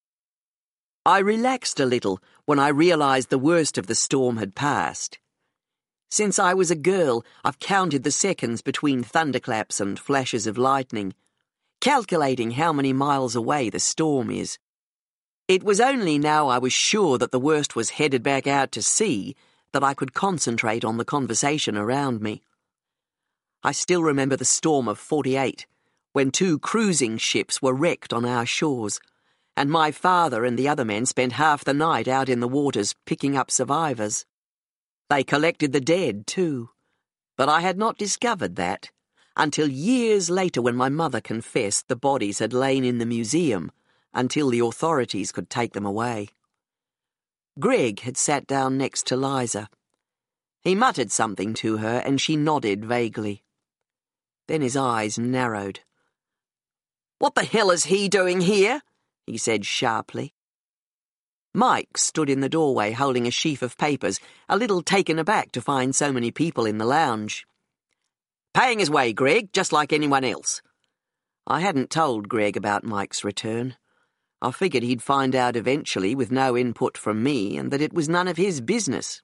I relaxed a little when I realised the worst of the storm had passed. Since I was a girl, I've counted the seconds between thunderclaps and flashes of lightning, calculating how many miles away the storm is. It was only now I was sure that the worst was headed back out to sea that I could concentrate on the conversation around me. I still remember the storm of forty-eight, when two cruising ships were wrecked on our shores, and my father and the other men spent half the night out in the waters picking up survivors. They collected the dead, too, but I had not discovered that until years later when my mother confessed the bodies had lain in the museum until the authorities could take them away. Greg had sat down next to Liza. He muttered something to her, and she nodded vaguely. Then his eyes narrowed. "What the hell is he doing here?" he said sharply. Mike stood in the doorway holding a sheaf of papers, a little taken aback to find so many people in the lounge. "Paying his way, Greg, just like anyone else." I hadn't told Greg about Mike's return. I figured he'd find out eventually with no input from me, and that it was none of his business.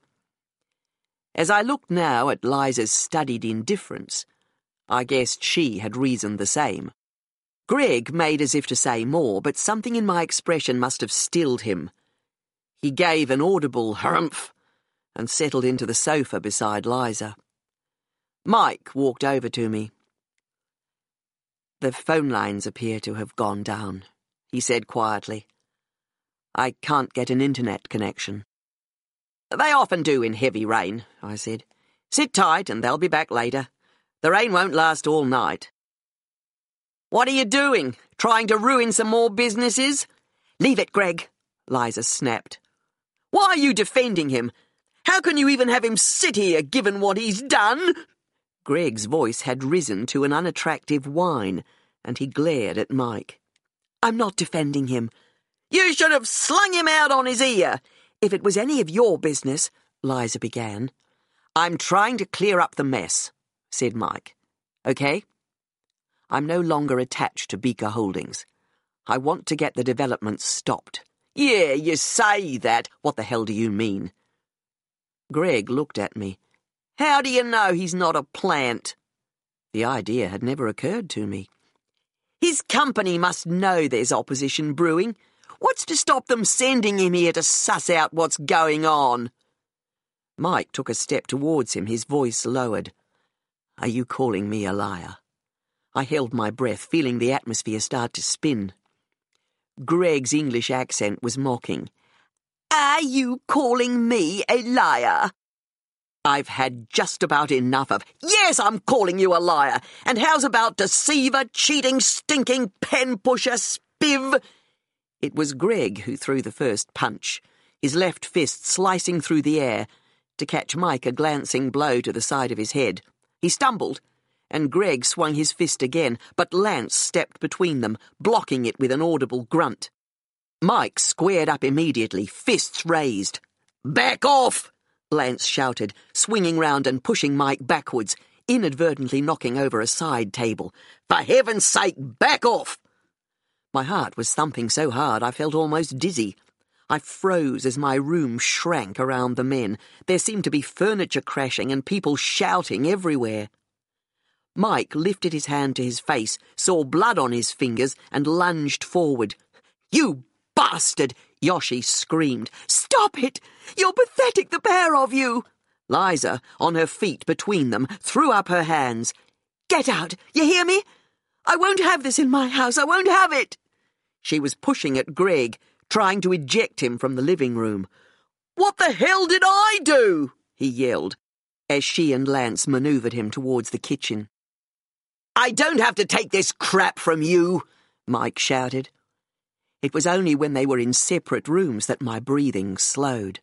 As I looked now at Liza's studied indifference, I guessed she had reasoned the same. Greg made as if to say more, but something in my expression must have stilled him. He gave an audible harumph and settled into the sofa beside Liza. Mike walked over to me. "The phone lines appear to have gone down," he said quietly. "I can't get an internet connection." "They often do in heavy rain," I said. "Sit tight and they'll be back later. The rain won't last all night." "What are you doing? Trying to ruin some more businesses?" "Leave it, Greg," Liza snapped. "Why are you defending him? How can you even have him sit here given what he's done?" Greg's voice had risen to an unattractive whine, and he glared at Mike. "I'm not defending him." "You should have slung him out on his ear." "If it was any of your business," Liza began. "I'm trying to clear up the mess," said Mike. "Okay? I'm no longer attached to Beaker Holdings. I want to get the development stopped." "Yeah, you say that. What the hell do you mean?" Greg looked at me. "How do you know he's not a plant?" The idea had never occurred to me. "His company must know there's opposition brewing. What's to stop them sending him here to suss out what's going on? Mike took a step towards him, his voice lowered. Are you calling me a liar? I held my breath, feeling the atmosphere start to spin. Greg's English accent was mocking. Are you calling me a liar? I've had just about enough of, yes, I'm calling you a liar. And how's about deceiver, cheating, stinking, pen-pusher, spiv? It was Greg who threw the first punch, his left fist slicing through the air to catch Mike a glancing blow to the side of his head. He stumbled, and Greg swung his fist again, but Lance stepped between them, blocking it with an audible grunt. Mike squared up immediately, fists raised. Back off! Lance shouted, swinging round and pushing Mike backwards, inadvertently knocking over a side table. For heaven's sake, back off! My heart was thumping so hard I felt almost dizzy. I froze as my room shrank around the men. There seemed to be furniture crashing and people shouting everywhere. Mike lifted his hand to his face, saw blood on his fingers, and lunged forward. You bastard! Yoshi screamed. Stop it! You're pathetic, the pair of you! Liza, on her feet between them, threw up her hands. Get out! You hear me? I won't have this in my house. I won't have it! She was pushing at Greg, trying to eject him from the living room. What the hell did I do? He yelled, as she and Lance manoeuvred him towards the kitchen. I don't have to take this crap from you, Mike shouted. It was only when they were in separate rooms that my breathing slowed.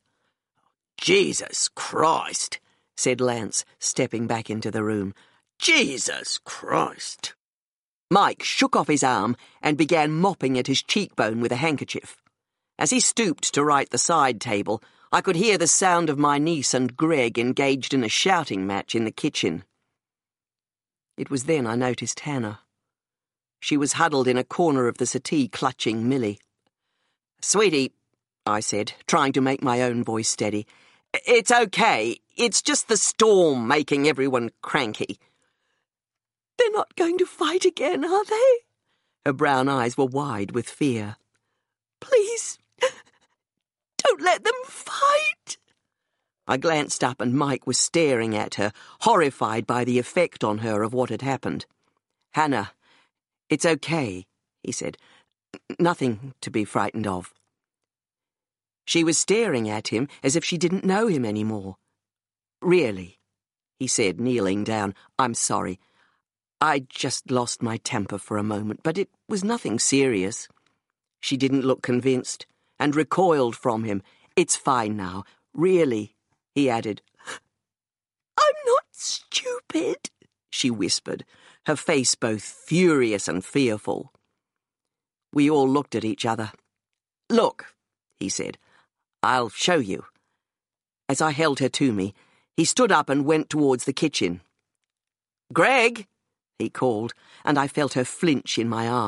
Jesus Christ, said Lance, stepping back into the room. Jesus Christ. Mike shook off his arm and began mopping at his cheekbone with a handkerchief. As he stooped to right the side table, I could hear the sound of my niece and Greg engaged in a shouting match in the kitchen. It was then I noticed Hannah. She was huddled in a corner of the settee, clutching Millie. Sweetie, I said, trying to make my own voice steady, it's okay. It's just the storm making everyone cranky. They're not going to fight again, are they? Her brown eyes were wide with fear. Please, don't let them fight. I glanced up and Mike was staring at her, horrified by the effect on her of what had happened. Hannah, it's okay, he said. Nothing to be frightened of. She was staring at him as if she didn't know him any more. Really, he said, kneeling down, I'm sorry. I just lost my temper for a moment, but it was nothing serious. She didn't look convinced and recoiled from him. It's fine now, really, he added. I'm not stupid, she whispered, her face both furious and fearful. We all looked at each other. Look, he said, I'll show you. As I held her to me, he stood up and went towards the kitchen. Greg, he called, and I felt her flinch in my arms.